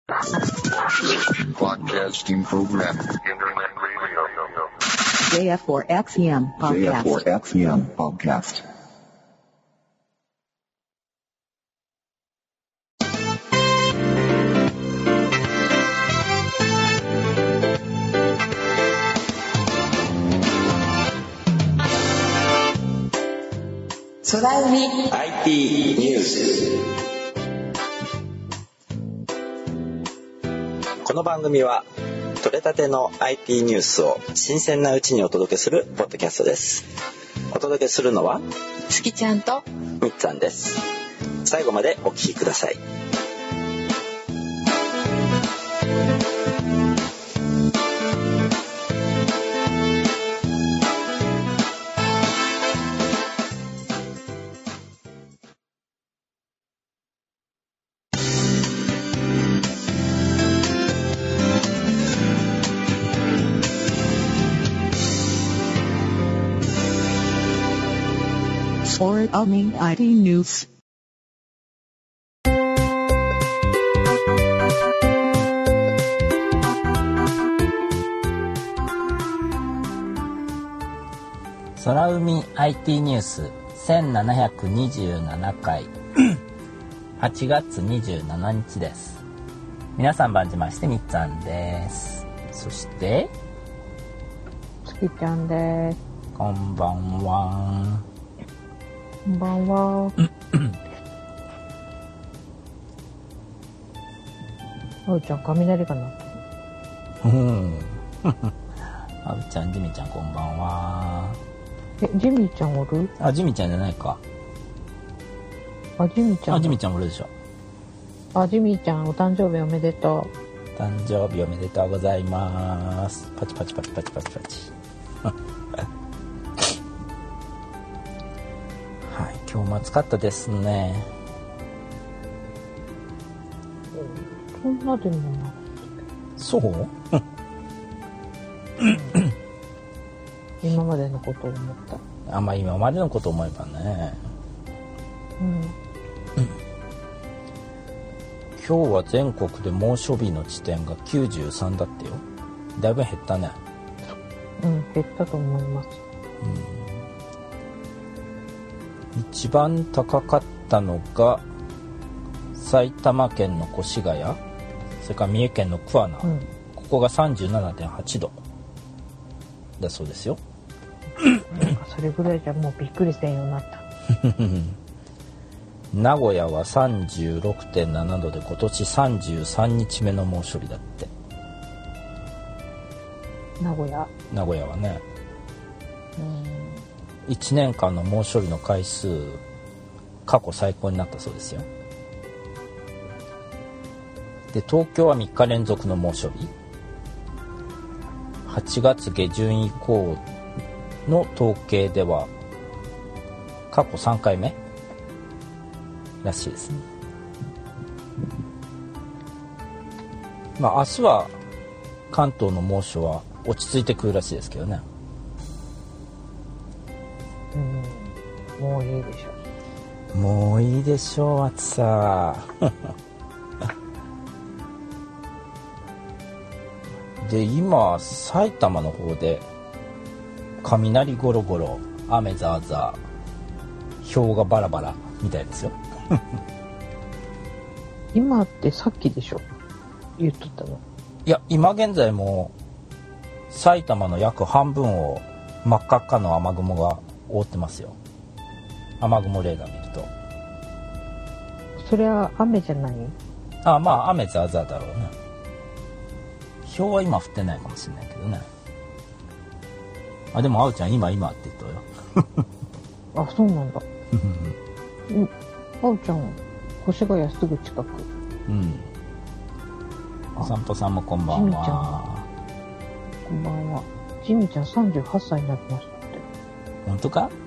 Broadcasting program. Internet radio. JF4XEM podcast. JF4XEM podcast. 空海 IT ニュース。この番組は取れたての IT ニュースを新鮮なうちにお届けするポッドキャストです。お届けするのは月ちゃんとみっつぁんです。最後までお聞きください。 Or IT News. 空海 IT ニュース1727回8月27日です。皆さん晩じましてみっつぁんです。そして月ちゃんです。 こんばんは。 こんばんは。あうちゃん雷かな。 あうちゃん、ジミちゃんこんばんは。 ジミーちゃんおる？ あ、ジミちゃんじゃないか。 ジミちゃん。 あ、ジミちゃんおるでしょ。 ジミーちゃんお誕生日おめでとう。誕生日おめでとうございます。パチパチパチパチパチパチ。はい、今日も暑かったですね。 そんなでもな。 そう？ 今までのことを思った。 まあ今までのことを思えばね。今日は全国で猛暑日の地点が93だってよ。だいぶ減ったね。 減ったと思います。 一番高かったのが埼玉県の越谷、それから三重県の桑名、ここが 37.8 度だそうですよ。 なんかそれぐらいじゃもうびっくりせんようになった。 名古屋は 36.7 度で今年33日目の猛暑日だって。 名古屋はね、1年間の猛暑日の回数過去最高になったそうですよ。で、東京は3日連続の猛暑日、8月下旬以降の統計では過去3回目らしいですね。明日は関東の猛暑は落ち着いてくるらしいですけどね。 もういいでしょ。 もういいでしょう、暑さ。で、今埼玉の方で雷ゴロゴロ、雨ザーザー、氷がバラバラみたいですよ。 今ってさっきでしょ、言っとったの。 いや、今現在も埼玉の約半分を真っ赤っかの雨雲が覆ってますよ。雨雲レーダー見ると。 それは雨じゃない？ 雨ザーザーだろうね。氷は今降ってないかもしれないけどね。でもあうちゃん今って言ったよ。 そうなんだ。あうちゃん越谷すぐ近く。 お散歩さんもこんばんは。 こんばんは。ジミちゃん38歳になってましたって。 本当か？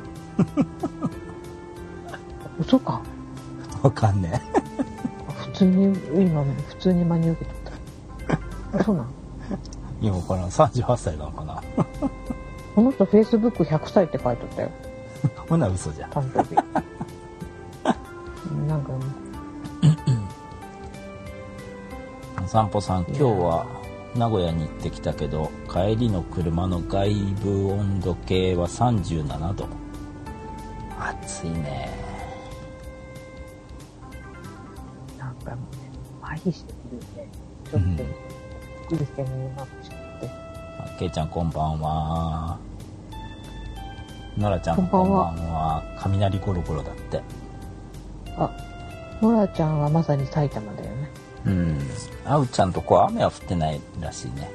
嘘か？ わかんねえ。 普通に真に受け取った。そうなん？ 今この38歳なのかな。 この人フェイスブック100歳って書いてあったよ。 ほな嘘じゃん。 誕生日。なんかお散歩さん、今日は名古屋に行ってきたけど、帰りの車の外部温度計は37度。暑いね。 なんかもうね、麻痺してくるね。ちょっと、ゆるけになっちゃって。 けいちゃんこんばんは。のらちゃんこんばんは。 こんばんは。雷ゴロゴロだって。 あ、のらちゃんはまさに埼玉だよね。 うん。あうちゃんとこは雨は降ってないらしいね。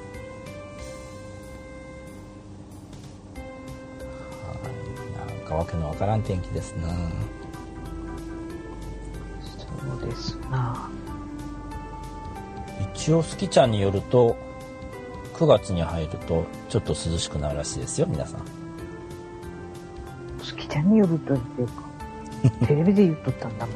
なんかわけのわからん天気ですな。 そうですな。 一応スキちゃんによると9月に入るとちょっと涼しくなるらしいですよ、皆さん。 スキちゃんによるとっていうか、テレビで言っとったんだもん。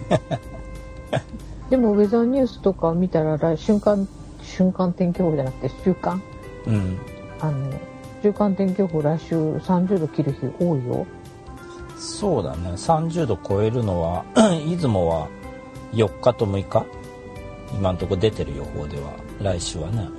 でもウェザーニュースとか見たら瞬間天気予報じゃなくて週間、 うん、 週間天気予報来週30度切る日多いよ。 そうだね。30度超えるのは出雲は4日と6日今のところ出てる予報では、来週はね。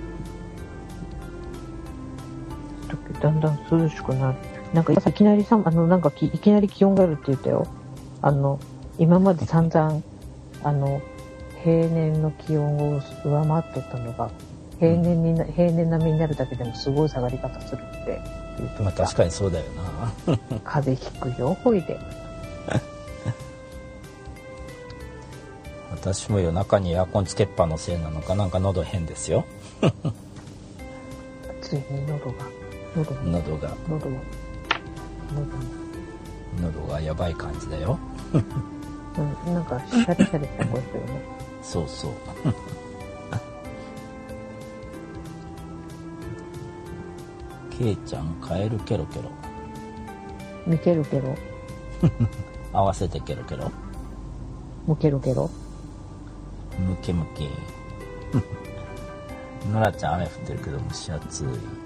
だんだん涼しくなる。なんかいきなりなんかいきなり気温があるって言ったよ。今まで散々平年の気温を上回っとったのが平年並みになるだけでもすごい下がり方するって言うと、 まあ確かにそうだよな。 風邪ひくよ、ほいで。 私も夜中にエアコンつけっぱのせいなのか、なんか喉変ですよ。 ついに喉がやばい感じだよ。 うん、なんかシャリシャリした声するね。 そうそう。けいちゃんカエルケロケロ。 見けるけど。 合わせてケロケロ。 むけるけど。 ムケムケ。のらちゃん雨降ってるけど蒸し暑い。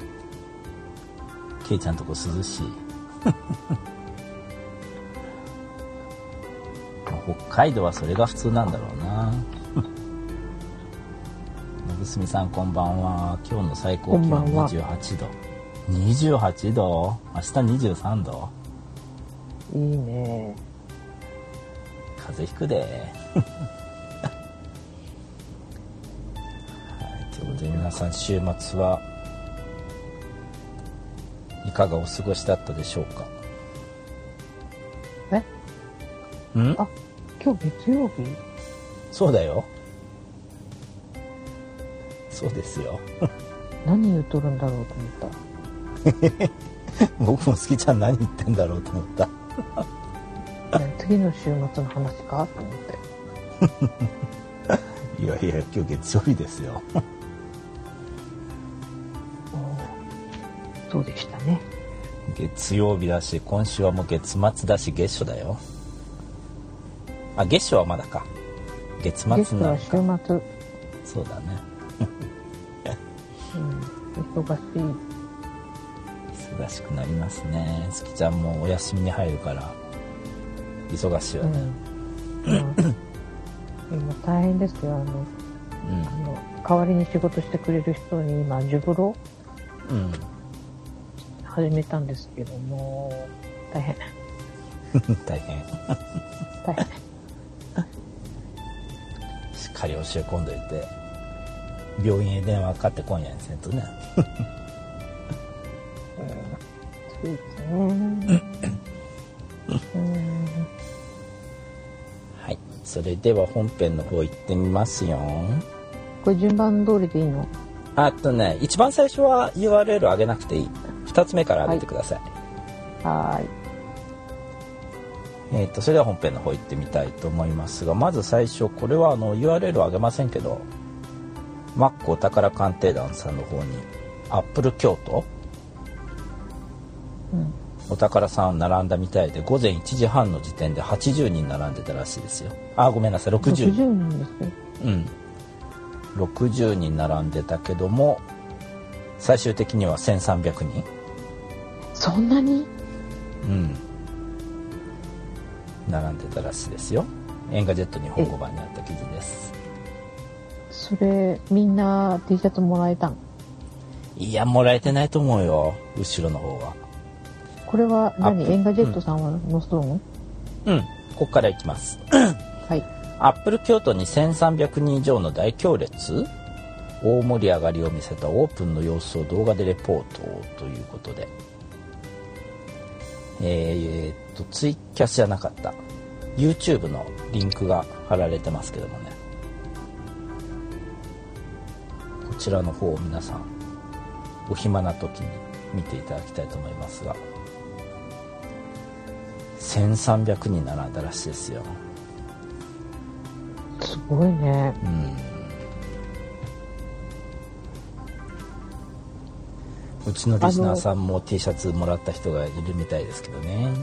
けいちゃんとこ涼しい。北海道はそれが普通なんだろうな。のぶすみさんこんばんは。今日の最高気温28度。28度？明日23度？ いいね。 風邪ひくで。はい、ということで皆さん週末はいかがお過ごしだったでしょうか。 あ、今日月曜日？ そうだよ。そうですよ。 何言うとるんだろうと思った。 僕も好きちゃん何言ってんだろうと思った。 次の週末の話かと思って。 いやいや、今日月曜日ですよ。 そうでしたね。 月曜日だし、今週はもう月末だし、月初だよ。あ、月初はまだか。月末になるか。 月初は週末。 そうだね。 忙しい。 忙しくなりますね。すきちゃんもお休みに入るから忙しいよね。 今大変ですよ。代わりに仕事してくれる人に今ジュブロ、始めたんですけども、大変。 大変。しっかり教え込んどいて、病院へ電話かかってこんやんせんとね。 そうですね。 はい、それでは本編の方行ってみますよ。 これ順番通りでいいの？ 一番最初は URL 上げなくていい。2つ目から上げてください。 はい。 それでは本編の方行ってみたいと思いますが、まず最初、これはURL 上げませんけど、マックお宝鑑定団さんの方にアップル京都、お宝さん並んだみたいで、午前1時半の時点で80人並んでたらしいですよ。あ、ごめんなさい、60人ですよ。 60人並んでたけども、最終的には1300人。 そんなに？ 並んでたらしいですよ。エンガジェット日本語版にあった記事です。 それみんな T シャツもらえたん？ いや、もらえてないと思うよ、後ろの方は。 これは何？エンガジェットさんは載せとるの？ うん、ここから行きます。 はい。 アップル京都に1300人以上の大行列、大盛り上がりを見せたオープンの様子を動画でレポートということで、ツイキャスじゃなかった YouTube のリンクが貼られてますけどもね、こちらの方を皆さんお暇な時に見ていただきたいと思いますが、1300人並んだらしいですよ。 すごいね。 うちのリスナーさんも T シャツもらった人がいるみたいですけどね。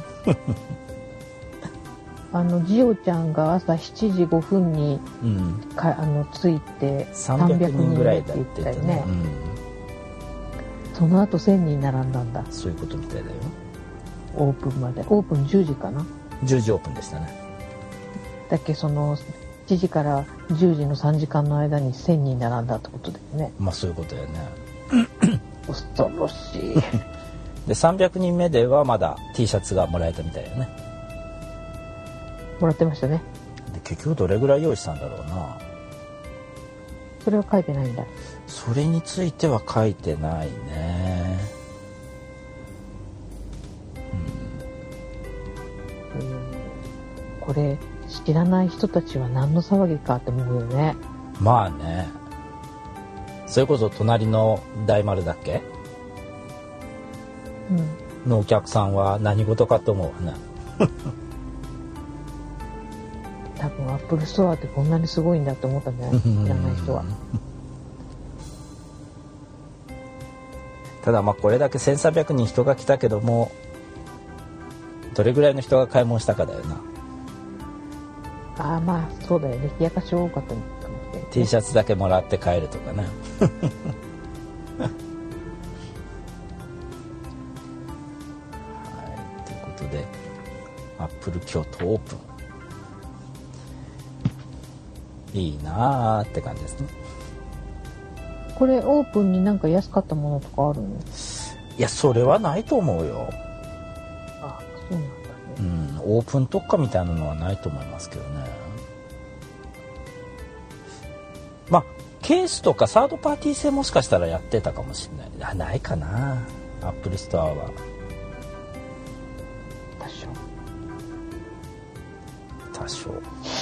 ジオちゃんが朝7時5分に、着いて 300人ぐらいだって言ったよね。 その後1000人並んだんだ。 そういうことみたいだよ。 オープンまで。オープン10時かな。 10時オープンでしたね。 だっけ、その7時から10時の3時間の間に1000人並んだってことだよね。 まあそういうことだよね。 恐ろしい。 で300人目ではまだ T シャツがもらえたみたいよね。 もらってましたね。 で結局どれぐらい用意したんだろうな。 それは書いてないんだ。 それについては書いてないね。 これ知らない人たちは何の騒ぎかって思うよね。 まあね。それこそ隣の大丸だっけ、のお客さんは何事かと思うわね。 多分アップルストアってこんなにすごいんだって思ったんじゃない？知らない人は。 ただまあこれだけ1300人人が来たけども、どれぐらいの人が買い物したかだよな。 ああ、まあそうだよね。冷やかし多かったかもしれない。 T シャツだけもらって帰るとかね。はい、ということでアップル京都オープン、いいなーって感じですね。 これオープンになんか安かったものとかあるの？ いや、それはないと思うよ。 あ、そうなんだね。 オープン特価みたいなのはないと思いますけどね。まあケースとかサードパーティー製もしかしたらやってたかもしれない。あ、ないかな、アップルストアは。多少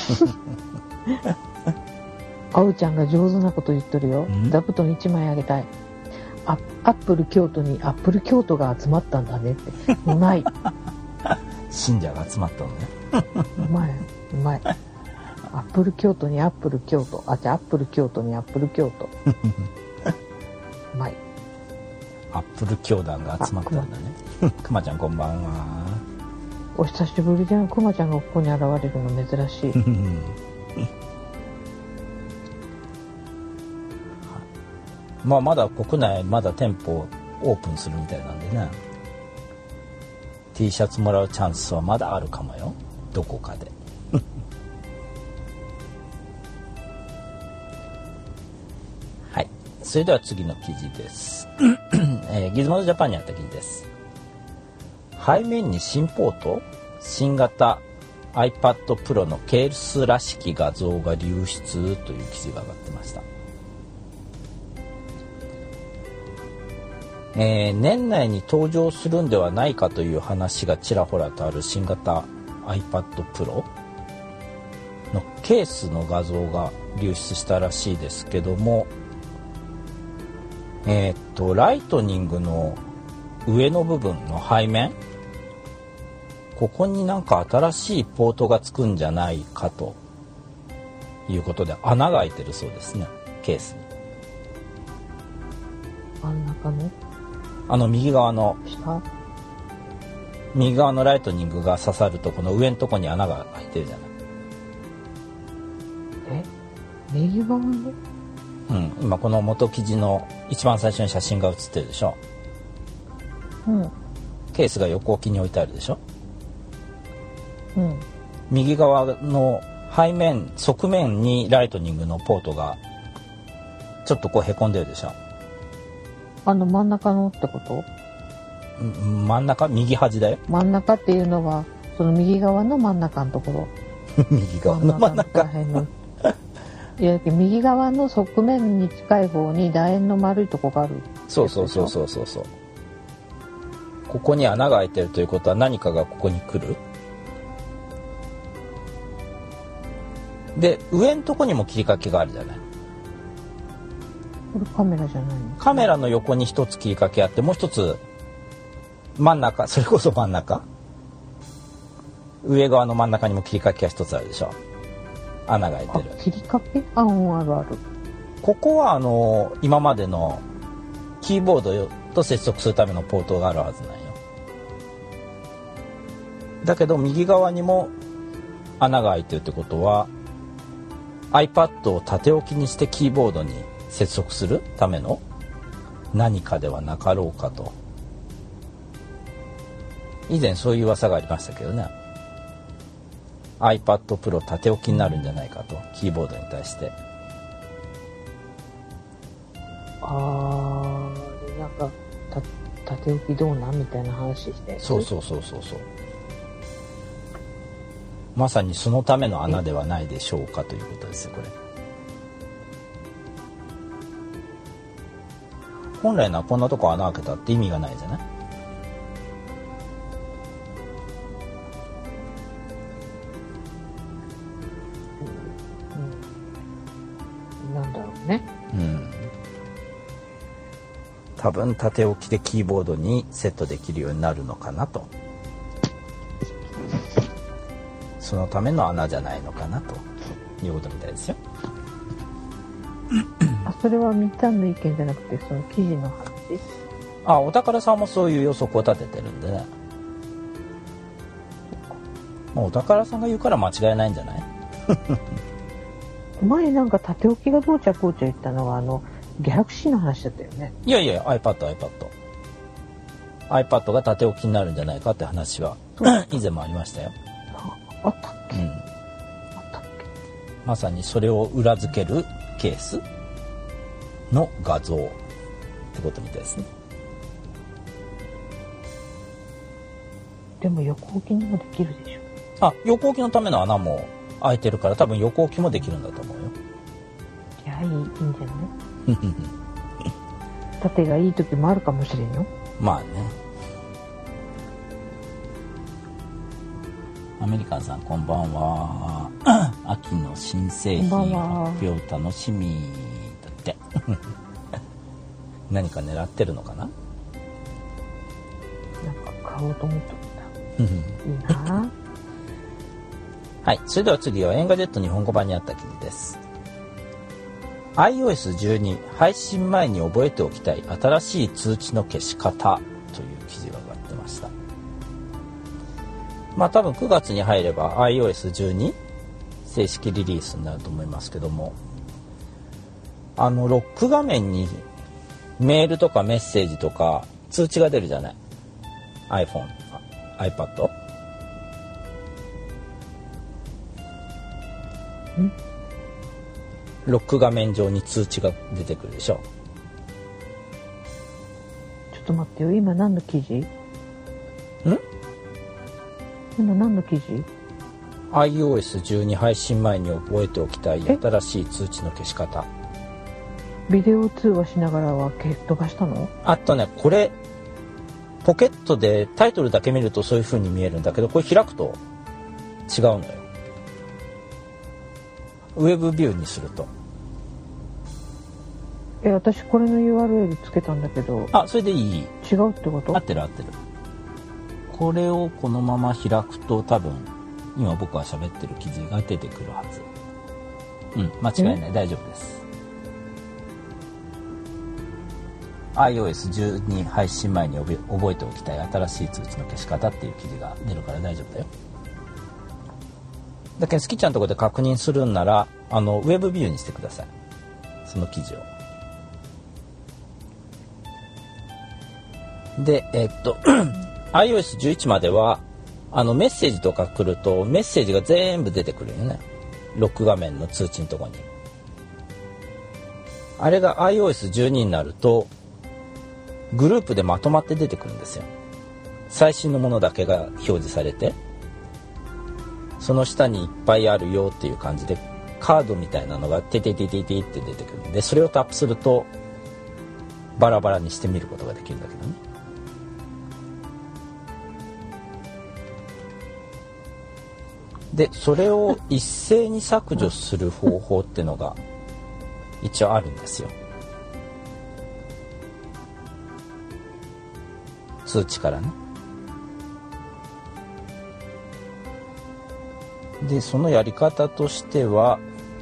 あうちゃんが上手なこと言っとるよ。座布団1枚あげたい。アップル京都にアップル京都が集まったんだねって。うまい。 信者が集まったのね。 うまい、うまい。アップル京都にアップル京都。あ、じゃあアップル京都にアップル京都。うまい。 アップル教団が集まったんだね。くまちゃんこんばんは。 お久しぶりじゃん。くまちゃんがここに現れるの珍しい。 まあまだ国内まだ店舗オープンするみたいなんでね。T シャツもらうチャンスはまだあるかもよ。どこかで。はい。それでは次の記事です。ギズモードジャパンにあった記事です。背面に新ポート、新型 iPad Pro のケースらしき画像が流出という記事が上がってました。年内に登場するんではないかという話がちらほらとある新型 iPad Pro のケースの画像が流出したらしいですけども、ライトニングの上の部分の背面、ここになんか新しいポートがつくんじゃないかということで穴が開いてるそうですね、ケースに。 真ん中の右側のライトニングが刺さるとこの上のとこに穴が開いてるじゃない。 右側の？ 今この元記事の一番最初に写真が写ってるでしょ。ケースが横置きに置いてあるでしょ。右側の背面側面にライトニングのポートがちょっとこうへこんでるでしょ。 真ん中のってこと？ 真ん中、右端だよ。 真ん中っていうのはその右側の真ん中のところ。 右側の真ん中。 いや、右側の側面に近い方に楕円の丸いとこがある。 そうそう。ここに穴が開いてるということは何かがここに来る。で、上のとこにも切り欠きがあるじゃない。 これカメラじゃないの？ カメラの横に一つ切り欠きあって、もう一つ真ん中、それこそ真ん中、上側の真ん中にも切り欠きが一つあるでしょ。穴が開いてる。 切り欠き？あるある。 ここは今までのキーボードと接続するためのポートがあるはずなんよ。だけど右側にも穴が開いてるってことは iPad を縦置きにしてキーボードに接続するための何かではなかろうかと。以前そういう噂がありましたけどね。iPad Pro 縦置きになるんじゃないかと、キーボードに対して。 なんか縦置きどうなんみたいな話して。 そう。まさにそのための穴ではないでしょうかということですよ、これ。本来ならこんなとこ穴開けたって意味がないじゃない。 なんだろうね。 多分縦置きでキーボードにセットできるようになるのかなと。そのための穴じゃないのかなということみたいですよ。 それはみっちゃんの意見じゃなくてその記事の話？ お宝さんもそういう予測を立ててるんでね。お宝さんが言うから間違いないんじゃない？ 前なんか縦置きがどうちゃこうちゃ言ったのはギャラクシーの話だったよね。 いや iPad が縦置きになるんじゃないかって話は以前もありましたよ。 あったっけ？あったっけ？ まさにそれを裏付けるケースの画像ってことみたいですね。 でも横置きにもできるでしょ。 横置きのための穴も開いてるから多分横置きもできるんだと思うよ。 いや、いいんじゃない縦がいい時もあるかもしれんよ。 まあね。アメリカンさんこんばんは。秋の新製品発表楽しみだって何か狙ってるのかな。 なんか買おうと思ってた。いいな。 はい、それでは次はエンガジェット日本語版にあった記事です。iOS12 配信前に覚えておきたい新しい通知の消し方という記事が上がってました。多分9月に入れば iOS12 正式リリースになると思いますけども、ロック画面にメールとかメッセージとか通知が出るじゃない。 iPhone、iPad。ロック画面上に通知が出てくるでしょ。 ちょっと待ってよ、今何の記事？今何の記事？ iOS12 配信前に覚えておきたい新しい通知の消し方。 ビデオ通話しながらは飛ばしたの？ これポケットでタイトルだけ見るとそういう風に見えるんだけど、これ開くと違うのよ。ウェブビューにすると。 私これの URL つけたんだけど。 それでいい？ 違うってこと？ 合ってる。これをこのまま開くと多分今僕が喋ってる記事が出てくるはず。間違いない。大丈夫です。iOS12 配信前に覚えておきたい新しい通知の消し方っていう記事が出るから大丈夫だよ。だけど好きちゃんのところで確認するんならウェブビューにしてください、その記事を。でiOS11 まではメッセージとか来るとメッセージが全部出てくるよね、ロック画面の通知のところに。 あれが iOS12 になるとグループでまとまって出てくるんですよ。最新のものだけが表示されて、その下にいっぱいあるよっていう感じでカードみたいなのがテテテテテって出てくるんで、それをタップするとバラバラにして見ることができるんだけどね。でそれを一斉に削除する方法ってのが一応あるんですよ。通知からね。でそのやり方としては、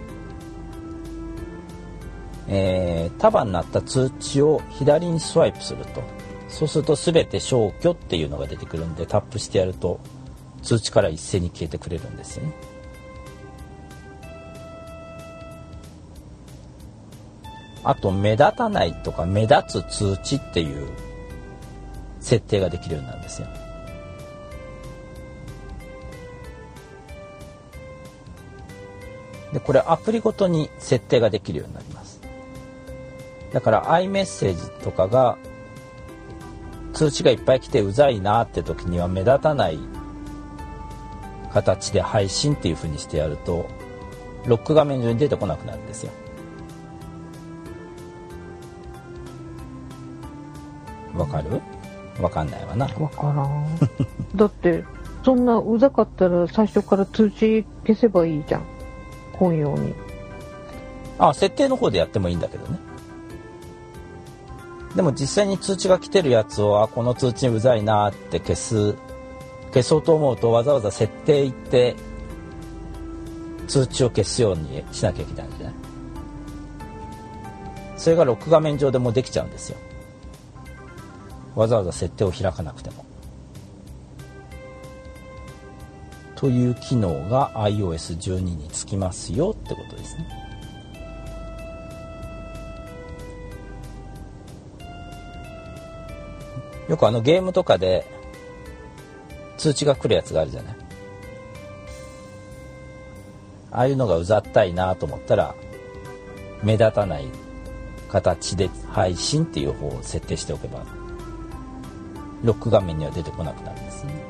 束になった通知を左にスワイプすると、そうすると全て消去っていうのが出てくるんで、タップしてやると通知から一斉に消えてくれるんですよね。あと目立たないとか目立つ通知っていう設定ができるようになるんですよ。でこれアプリごとに設定ができるようになります。だから iMessage とかが通知がいっぱい来てうざいなって時には目立たない形で配信っていう風にしてやるとロック画面上に出てこなくなるんですよ。わかる？わかんないわな。 わからん。だってそんなうざかったら最初から通知消せばいいじゃん。本用に。 設定の方でやってもいいんだけどね。でも実際に通知が来てるやつをこの通知うざいなって消そうと思うとわざわざ設定行って通知を消すようにしなきゃいけないんじゃない？それがロック画面上でもうできちゃうんですよ。わざわざ設定を開かなくても。という機能が iOS12 につきますよってことですね。よくゲームとかで通知が来るやつがあるじゃない。ああいうのがうざったいなと思ったら目立たない形で配信っていう方を設定しておけばロック画面には出てこなくなるんですね。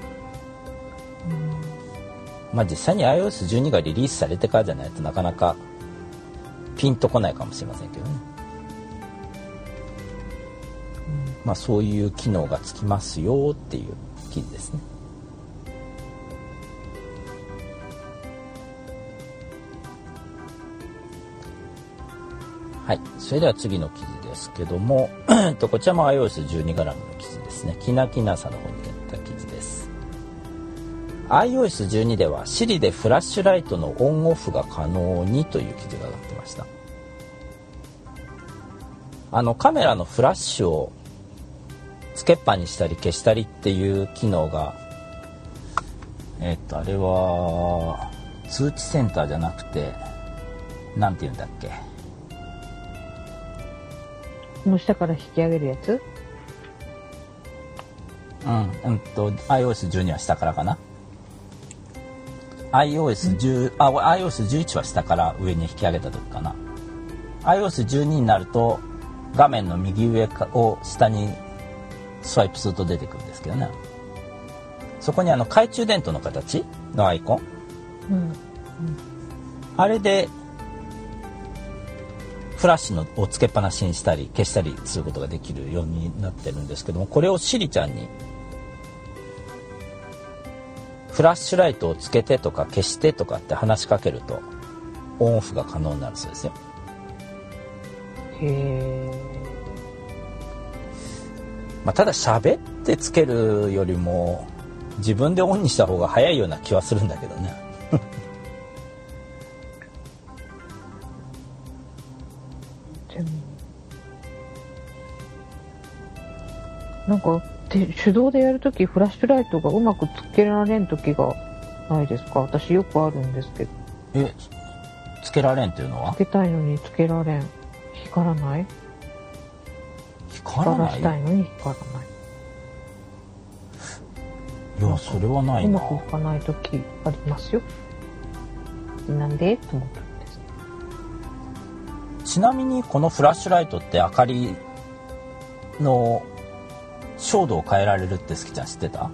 実際に iOS12 がリリースされてからじゃないとなかなかピンとこないかもしれませんけどね。そういう機能がつきますよっていう記事ですね。はい、それでは次の記事ですけどもこちらも iOS12 絡みの記事ですね。きなきなさの方に出た記事です。iOS12 では Siri でフラッシュライトのオンオフが可能にという記事が上がってました。カメラのフラッシュをつけっぱにしたり消したりっていう機能があれは通知センターじゃなくてなんて言うんだっけ、 の下から引き上げるやつ iOS12 は下からかな。iOS11 は下から上に引き上げた時かな。iOS12 になると画面の右上を下にスワイプすると出てくるんですけどね。そこに懐中電灯の形のアイコン、あれでフラッシュをつけっぱなしにしたり消したりすることができるようになってるんですけども、これをシリちゃんにフラッシュライトをつけてとか消してとかって話しかけるとオンオフが可能になるそうですよ。 へー。 ただ喋ってつけるよりも自分でオンにした方が早いような気はするんだけどねでもなんか手動でやるときフラッシュライトがうまくつけられんときがないですか？私よくあるんですけど。 つけられんっていうのは？ つけたいのにつけられん。光らない？光らしたいのに光らない。 いや、それはないな。 うまくいかないときありますよ。なんでと思ったんです。 ちなみにこのフラッシュライトって明かりの照度を変えられるって好きちゃん知ってた？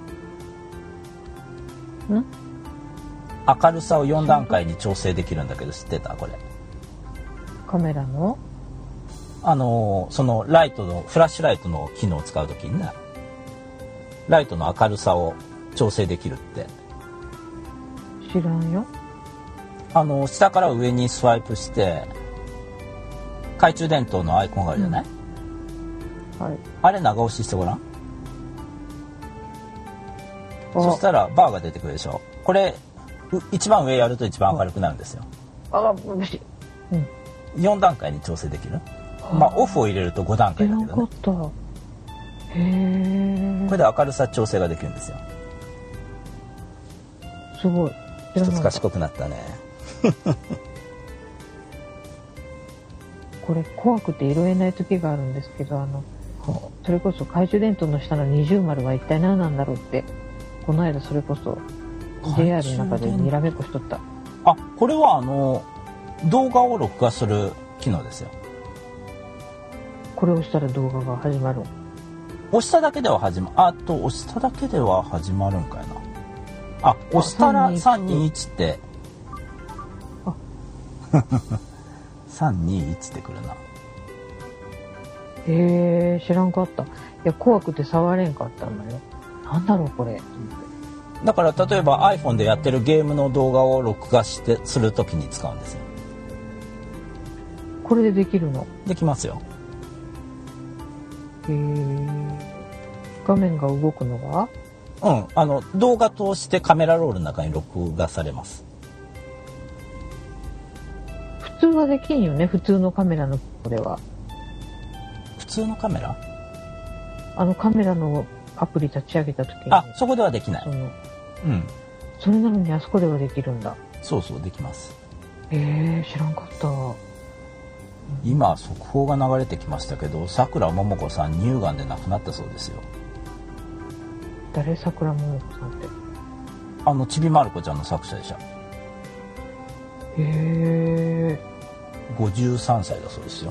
明るさを4段階に調整できるんだけど知ってた？これカメラのそのライトのフラッシュライトの機能を使うときにね、ライトの明るさを調整できるって。 知らんよ。 下から上にスワイプして懐中電灯のアイコンがあるじゃない、 はい、 あれ長押ししてごらん。そしたらバーが出てくるでしょ。これ一番上やると一番明るくなるんですよ。 むし、 4段階に調整できる。まあオフを入れると5段階だけどね。 へえ。 これで明るさ調整ができるんですよ。 すごい。 一つ賢くなったね。 これ怖くて色えない時があるんですけど、それこそ懐中電灯の下の20丸は一体何なんだろうって、この間それこそ JR の中でにらめっこしとった。 あ、これは動画を録画する機能ですよ。 これを押したら動画が始まる。 押しただけでは始まるんかいな。あ、押したら321って321ってくるな。 へえ、知らんかった。いや、怖くて触れんかったんだよ。なんだろうこれ。 だから例えば iPhone でやってるゲームの動画を録画するときに使うんですよ。 これでできるの？ できますよ。 へえ。画面が動くのは？ 動画通してカメラロールの中に録画されます。 普通はできんよね、普通のカメラのこれは。 普通のカメラ？ カメラのアプリ立ち上げた時に。 そこではできない。 それなのにあそこではできるんだ。 そうそう、できます。 知らんかった。 今速報が流れてきましたけど、さくらももこさん乳がんで亡くなったそうですよ。 誰？さくらももこさんって。 ちびまる子ちゃんの作者でしょ。53歳だそうですよ。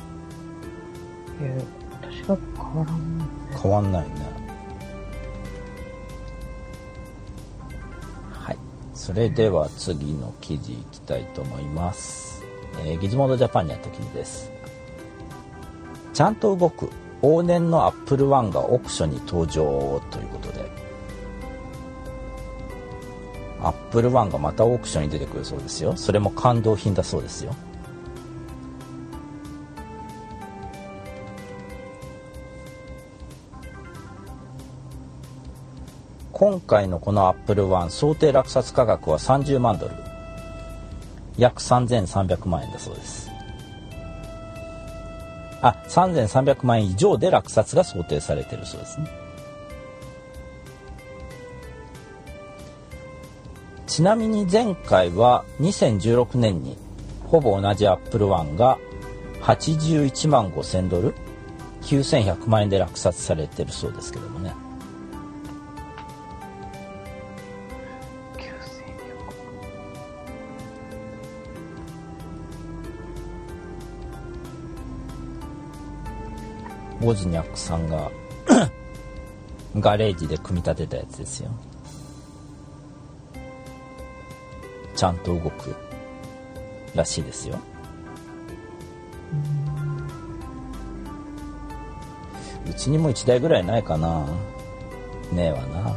私が変わらんね。 変わんないね。はい。それでは次の記事いきたいと思います。ギズモードジャパンにあった記事です。ちゃんと動く往年の Apple One がオークションに登場ということで、Apple One がまたオークションに出てくるそうですよ。それも感動品だそうですよ。今回のこの Apple One 想定落札価格は30万ドル、約3300万円だそうです。3300万円以上で落札が想定されているそうですね。ちなみに前回は2016年にほぼ同じ Apple One が81万5000ドル、9100万円で落札されているそうですけどもね。ウォズニャックさんがガレージで組み立てたやつですよ。ちゃんと動くらしいですよ。うちにも1台ぐらいないかな。ねえわな。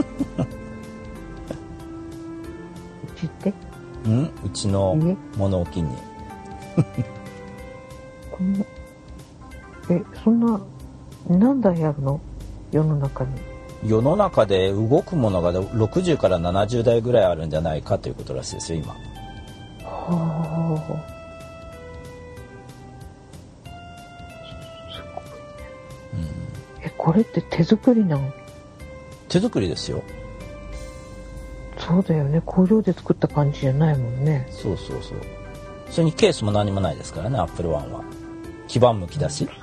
うちって？ うちの物置に。 そんな何台あるの？世の中に。 世の中で動くものが60から70台ぐらいあるんじゃないかということらしいですよ今。 はあ。すごいね。これって手作りなの？ 手作りですよ。 そうだよね。工場で作った感じじゃないもんね。 そうそうそう。それにケースも何もないですからね、Apple One は。基板向きだし。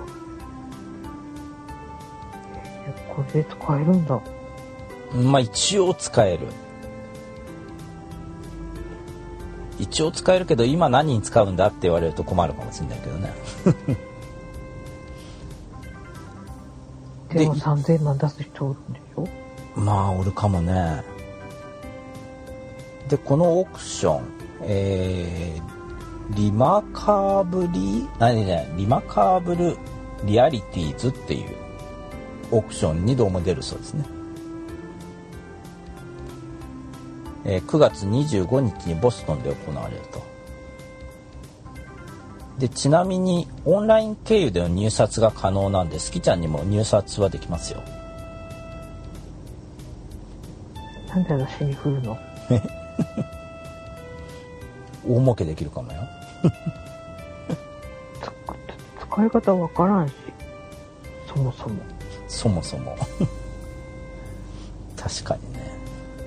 これで使えるんだ。 まあ一応使える。 一応使えるけど今何に使うんだって言われると困るかもしれないけどねでも3000万出す人おるんでしょ。 まあおるかもね。でこのオークション、リマカーブルリアリティーズっていうオークションにどうも出るそうですね。9月25日にボストンで行われると。でちなみにオンライン経由での入札が可能なんで、スキちゃんにも入札はできますよ。 なんで私に振るの？ 大儲けできるかもよ使い方わからんし、そもそも確かにね。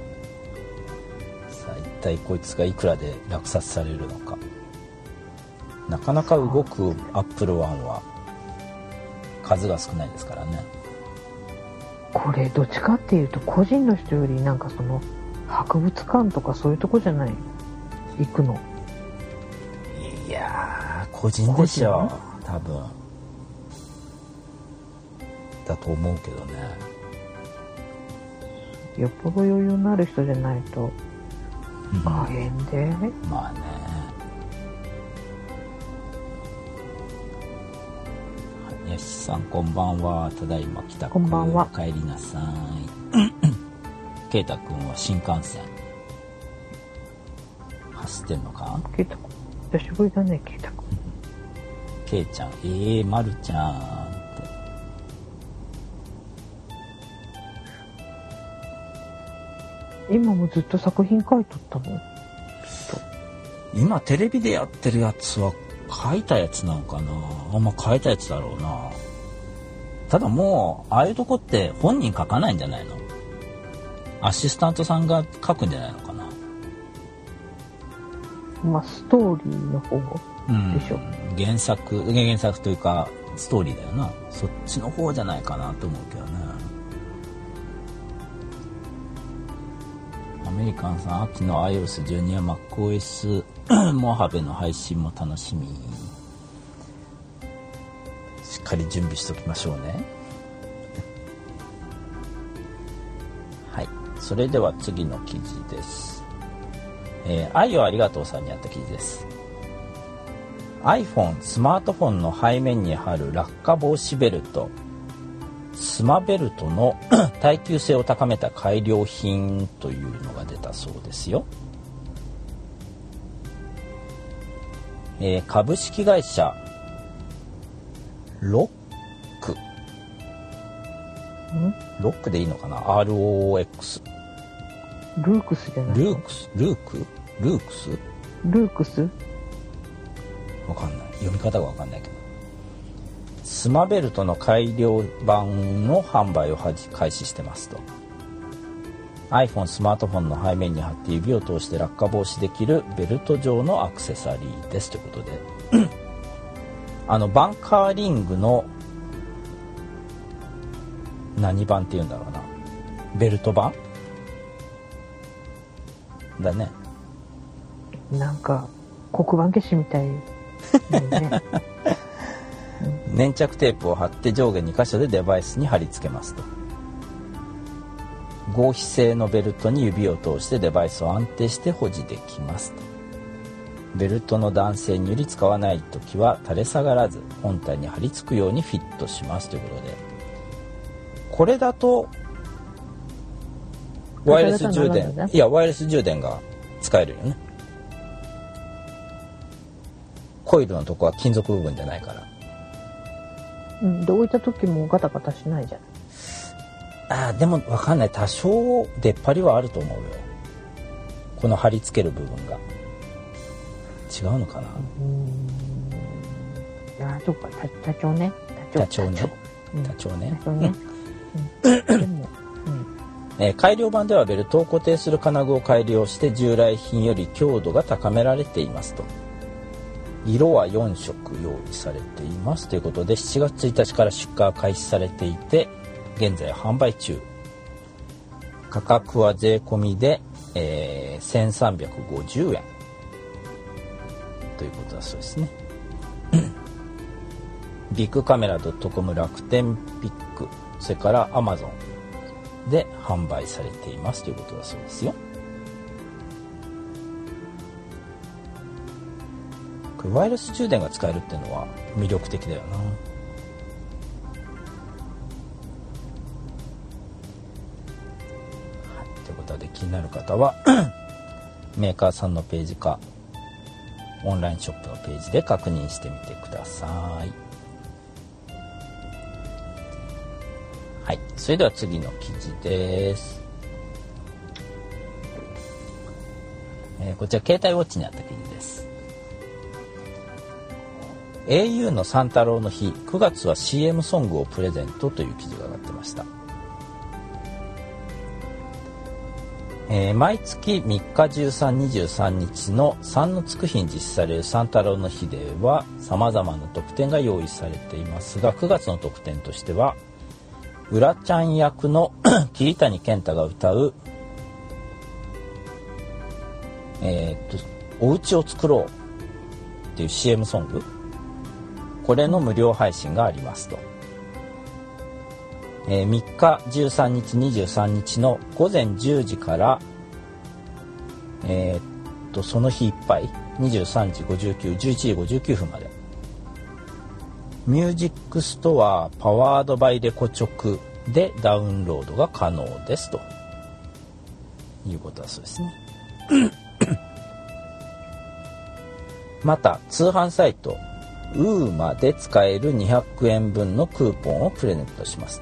さあ一体こいつがいくらで落札されるのか。なかなか動くアップルワンは数が少ないですからね。これどっちかっていうと個人の人よりなんかその博物館とかそういうとこじゃない行くの。 いやー個人でしょ多分だと思うけどね。 よっぽど余裕のある人じゃないと買えんで、 まあね。よしさんこんばんは。ただいま帰宅。 こんばんは。 お帰りなさいケイタくんは新幹線走ってんのか。 ケイタくん久しぶりだね。ケイタくんケイちゃんまるちゃんって今もずっと作品書いとったの。 今テレビでやってるやつは書いたやつなのかな。書いたやつだろうな。ただもうああいうとこって本人書かないんじゃないの。アシスタントさんが書くんじゃないのかな。 まあストーリーの方でしょ。 原作というかストーリーだよな。そっちの方じゃないかなと思うけどね。アメリカンさん、秋の iOS12 や MacOS モハベの配信も楽しみ。しっかり準備しておきましょうねはい、それでは次の記事です。愛をありがとうさんにあった記事です。 iPhone スマートフォンの背面に貼る落下防止ベルトスマベルトの耐久性を高めた改良品というのが出たそうですよ。株式会社ロックでいいのかな。 ROX ルークスじゃないの。 ルークスわかんない。読み方がわかんないけど、スマベルトの改良版の販売を開始してますと。 iPhone スマートフォンの背面に貼って指を通して落下防止できるベルト状のアクセサリーですということでバンカーリングの何版っていうんだろうな、ベルト版だね。 なんか黒板消しみたいだよね粘着テープを貼って上下2箇所でデバイスに貼り付けますと。合皮製のベルトに指を通してデバイスを安定して保持できますと。ベルトの弾性により使わないときは垂れ下がらず本体に貼り付くようにフィットしますということで、これだとワイヤレス充電が使えるよね。コイルのとこは金属部分じゃないから。 で置いた時もガタガタしないじゃん。 でも分かんない。多少出っ張りはあると思うよ。この貼り付ける部分が違うのかな。 そうか。多少ね。 改良版ではベルトを固定する金具を改良して従来品より強度が高められていますと。色は4色用意されていますということで、7月1日から出荷が開始されていて現在販売中。価格は税込みで、1350円ということだそうですね。ビッグカメラ .com、 楽天ピック、それからアマゾンで販売されていますということだそうですよ。これワイヤレス充電が使えるっていうのは魅力的だよな。はい、ということで気になる方はメーカーさんのページかオンラインショップのページで確認してみてください。はい、それでは次の記事です。こちら携帯ウォッチにあった記事です。au のサンタロウの日、9月は CM ソングをプレゼントという記事が上がってました。毎月3日、13、23日の3のつく日に実施されるサンタロウの日では様々な特典が用意されていますが、9月の特典としてはうらちゃん役の桐谷健太が歌うおうちを作ろうっていう CM ソング、これの無料配信がありますと。3日、13日、23日の午前10時から、その日いっぱい、23時59、11時59分まで。ミュージックストアパワードバイレコチョクでダウンロードが可能ですということだそうですね。また、通販サイト、ウーマで使える200円分のクーポンをプレゼントしますと。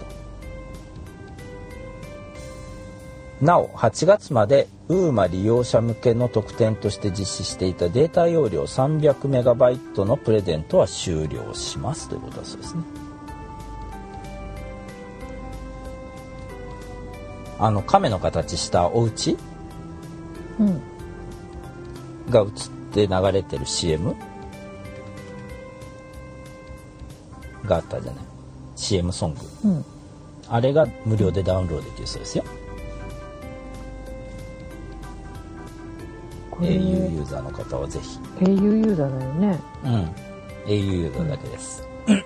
なお、8月までウーマ利用者向けの特典として実施していたデータ容量 300MB のプレゼントは終了しますということだそうですね。亀の形したお家、が映って流れてる CM があったじゃない、 CM ソング、あれが無料でダウンロードできるそうですよ。au ユーザーの方はぜひ。 au ユーザーだよね。 au ユーザーだけです、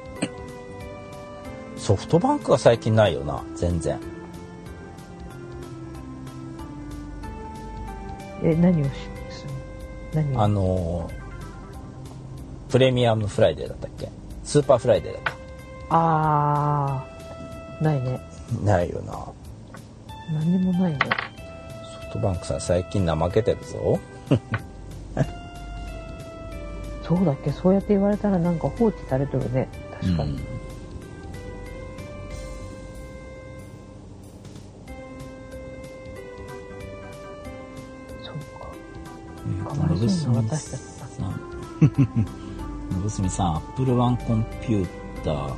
ソフトバンクは最近ないよな、全然。 何をする？何？ プレミアムフライデーだったっけ？スーパーフライデーだった。 ないね。 ないよな。 何にもないね。 ソフトバンクさん最近怠けてるぞ。 そうだっけ？そうやって言われたらなんか放置されてるね。確かに。そうか。かわいそうな私たちだな。 のぶすみさん、アップルワンコンピューター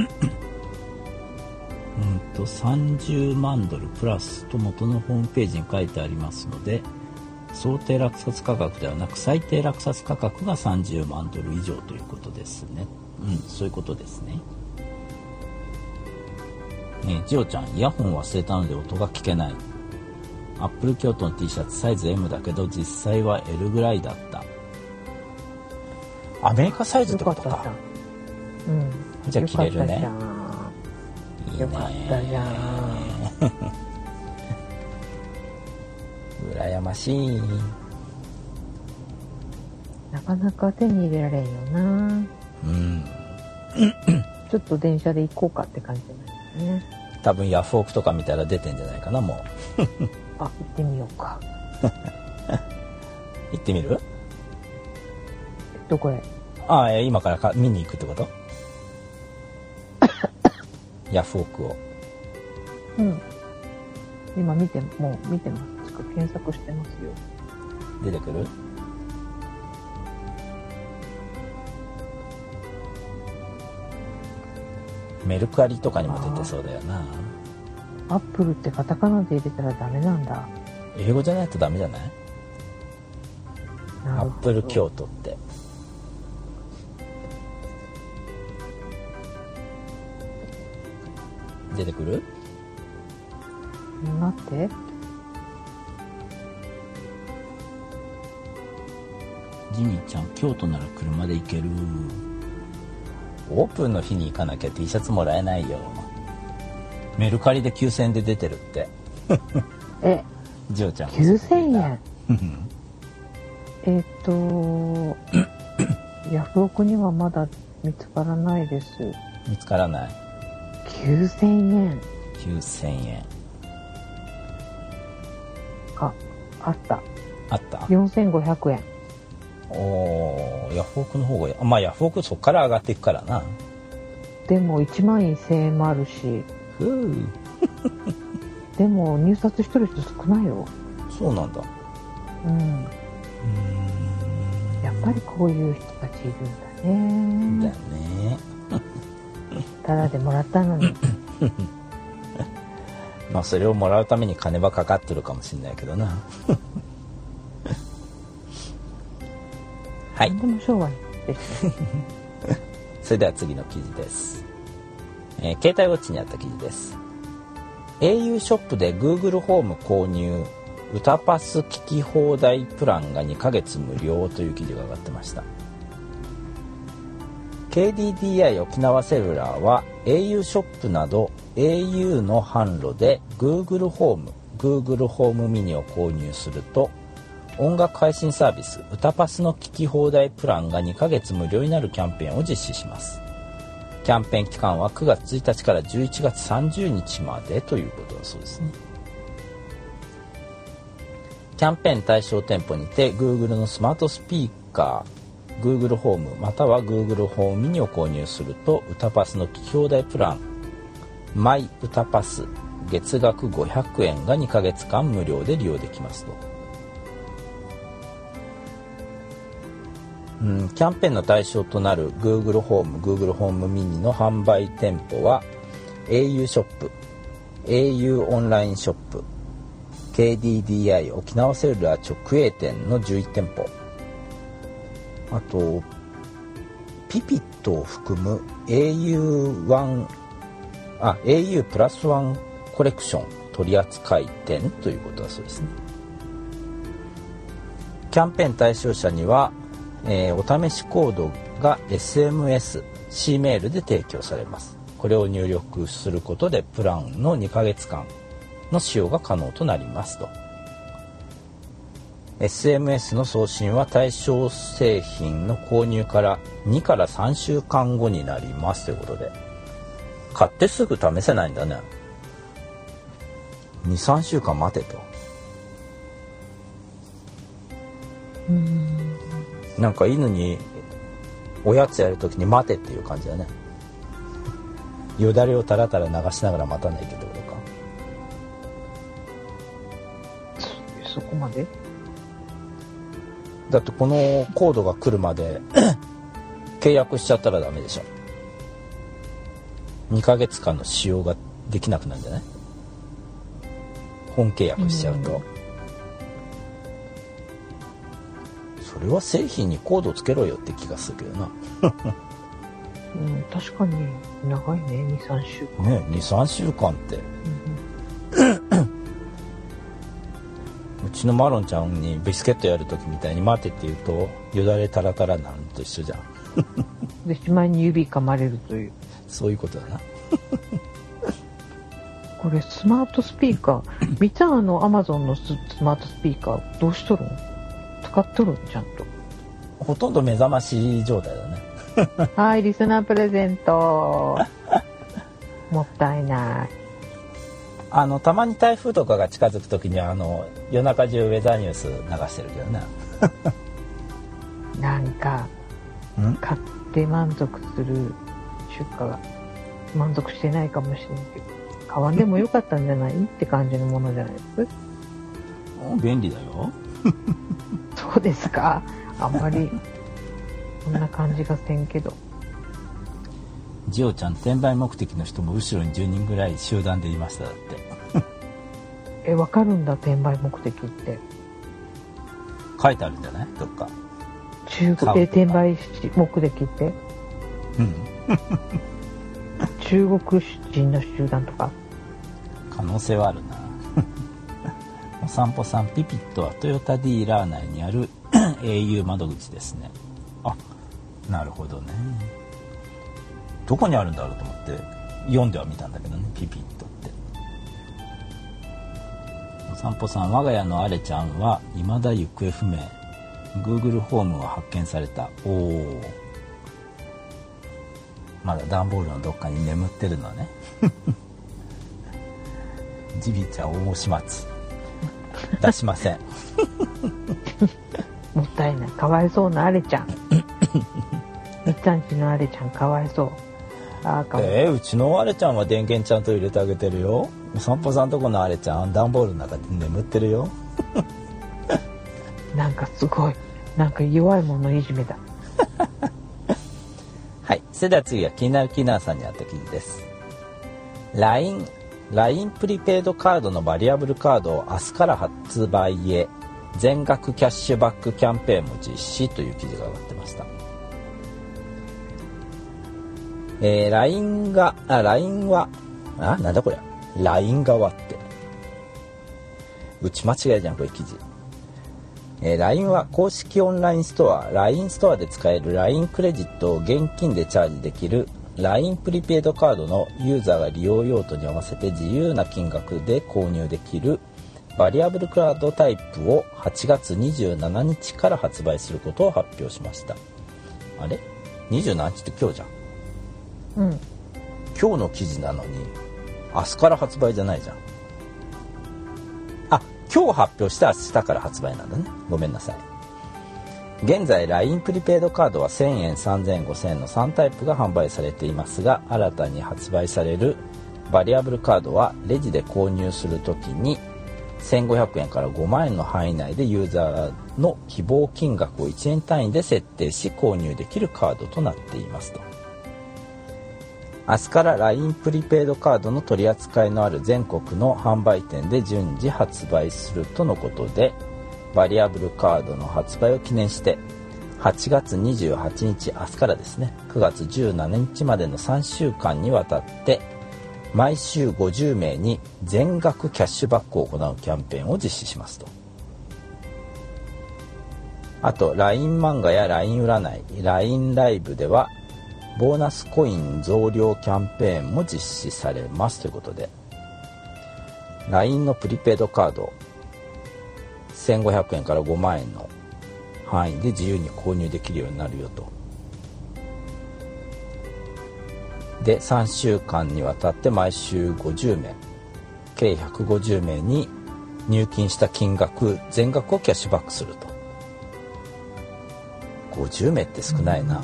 30万ドルプラスと元のホームページに書いてありますので、想定落札価格ではなく最低落札価格が30万ドル以上ということですね。そういうことですね。ジオちゃん、イヤホン忘れたので音が聞けない。アップル京都の T シャツサイズ M だけど実際は L ぐらいだった。アメリカサイズってことか。じゃあ着れるね。 よかったじゃん。 羨ましい。 なかなか手に入れられんよな。ちょっと電車で行こうかって感じじゃないですね。 多分ヤフオクとか見たら出てんじゃないかな、もう。 行ってみようか。 行ってみる？ どこへ？ 今から見に行くってこと？ヤフオクを。 今見てます。検索してますよ。 出てくる？メルカリとかにも出てそうだよな。 アップルってカタカナで入れたらダメなんだ。 英語じゃないとダメじゃない？アップル京都って。出てくる？ 待って。 ジミーちゃん、京都なら車で行ける。オープンの日に行かなきゃ T シャツもらえないよ。メルカリで9000円で出てるって。ジオちゃん 9000円。ヤフオクにはまだ見つからないです。 見つからない。 9000円。 9000円。 あった。 あった。 4500円。 ヤフオクの方が、まあヤフオクそっから上がっていくからな。 でも1万1000円もあるし。でも入札してる人少ないよ。そうなんだ。やっぱりこういう人たちいるんだね。だね。ただでもらったのに。 まあそれをもらうために金はかかってるかもしれないけどな。はい。 でも商売ですね。 それでは次の記事です。携帯ウォッチにあった記事です。au ショップで Google ホーム購入歌パス聞き放題プランが2ヶ月無料という記事が上がってました。 KDDI 沖縄セルラーは au ショップなど au の販路で Google ホームミニを購入すると音楽配信サービス歌パスの聞き放題プランが2ヶ月無料になるキャンペーンを実施します。キャンペーン期間は9月1日から11月30日までということだそうですね。キャンペーン対象店舗にて Google のスマートスピーカー Google ホームまたは Google ホームミニを購入すると歌パスの聞き放題プランマイ歌パス月額500円が2ヶ月間無料で利用できますと。キャンペーンの対象となる Google ホームミニの販売店舗は au ショップ au オンラインショップ KDDI 沖縄セルラー直営店の11店舗、あとピピットを含む au プラスワンコレクション取扱店ということだそうですね。キャンペーン対象者にはお試しコードが SMS、C メールで提供されます。これを入力することでプランの2ヶ月間の使用が可能となりますと。SMS の送信は対象製品の購入から2から3週間後になりますということで、買ってすぐ試せないんだね。2、3週間待てと。なんか犬におやつやるときに待てっていう感じだね。よだれをタラタラ流しながら待たないってことか。 そこまで？ だってこのコードが来るまで契約しちゃったらダメでしょ。2ヶ月間の使用ができなくなるんじゃない？本契約しちゃうと。それは製品にコードつけろよって気がするけどな。 確かに長いね。 2,3 週間ね。2,3 週間って、うちのマロンちゃんにビスケットやるときみたいに待てって言うとよだれタラタラなんと一緒じゃん。 でしまいに指噛まれるという、 そういうことだな。 これスマートスピーカーみちゃんアマゾンのスマートスピーカーどうしとるん？使っとるん？ちゃんとほとんど目覚まし状態だね。 はい、リスナープレゼント。もったいない。 たまに台風とかが近づくときには夜中中ウェザーニュース流してるけどね。 なんか買って満足する出荷が満足してないかもしれないけど、買わんでもよかったんじゃないって感じのものじゃないですか。 便利だよ。 そうですか。あんまりそんな感じがせんけど。 ジオちゃん転売目的の人も後ろに10人ぐらい集団でいましただって。 わかるんだ、転売目的って。 書いてあるんじゃない？どっか。 中国で転売目的って。中国人の集団とか。 可能性はあるな。お散歩さん、ピピットはトヨタディーラー内にある au 窓口ですね。あ、なるほどね。どこにあるんだろうと思って読んではみたんだけどね、ピピッとって。お散歩さん、我が家のアレちゃんは未だ行方不明。Google ホームは発見された。おお。まだ段ボールのどっかに眠ってるのね。ジビちゃん大始末出しません。 もったいない。かわいそうなアレちゃん。みっちゃんちのアレちゃんかわいそう。あーかわいそう。 うちのアレちゃんは電源ちゃんと入れてあげてるよ。お散歩さんとこのアレちゃん段ボールの中で眠ってるよ。 なんかすごい。なんか弱いものいじめだ。 はい。それでは次は気になるキーナーさんにあった記事です。LINE プリペイドカードのバリアブルカードを明日から発売へ全額キャッシュバックキャンペーンも実施という記事が上がってました。LINE はなんだこれ LINE 側って打ち間違いじゃんこれ記事。LINE は公式オンラインストア LINE ストアで使える LINE クレジットを現金でチャージできる LINE プリペイドカードのユーザーが利用用途に合わせて自由な金額で購入できるバリアブルカードタイプを8月27日から発売することを発表しました。あれ ?27 日って今日じゃん。 うん。 今日の記事なのに明日から発売じゃないじゃん。あ、今日発表して明日から発売なんだね。ごめんなさい。現在 LINE プリペイドカードは1000円、3000円、5000円の3タイプが販売されていますが、新たに発売されるバリアブルカードはレジで購入するときに1500円から5万円の範囲内でユーザーの希望金額を1円単位で設定し購入できるカードとなっていますと。明日から LINE プリペイドカードの取り扱いのある全国の販売店で順次発売するとのことで、バリアブルカードの発売を記念して8月28日明日からですね、9月17日までの3週間にわたって毎週50名に全額キャッシュバックを行うキャンペーンを実施しますと。あと LINE 漫画や LINE 占い、LINE ライブではボーナスコイン増量キャンペーンも実施されますということで、 LINE のプリペイドカード1500円から5万円の範囲で自由に購入できるようになるよと。で3週間にわたって毎週50名計150名に入金した金額全額をキャッシュバックすると。50名って少ないな。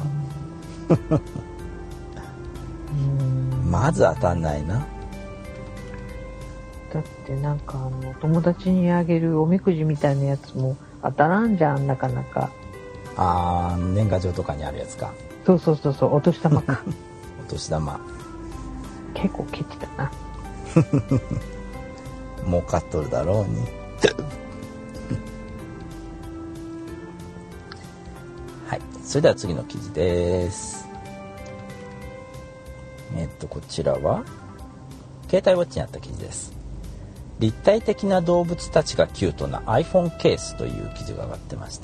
まず当たんないな。 だってなんか友達にあげるおみくじみたいなやつも当たらんじゃん、なかなか。 年賀状とかにあるやつか。 そうそうそうそう、お年玉か。 お年玉結構ケチだな。 儲かっとるだろうに。はい、それでは次の記事です。こちらは携帯ウォッチにあった記事です。立体的な動物たちがキュートな iPhone ケースという記事が上がってました。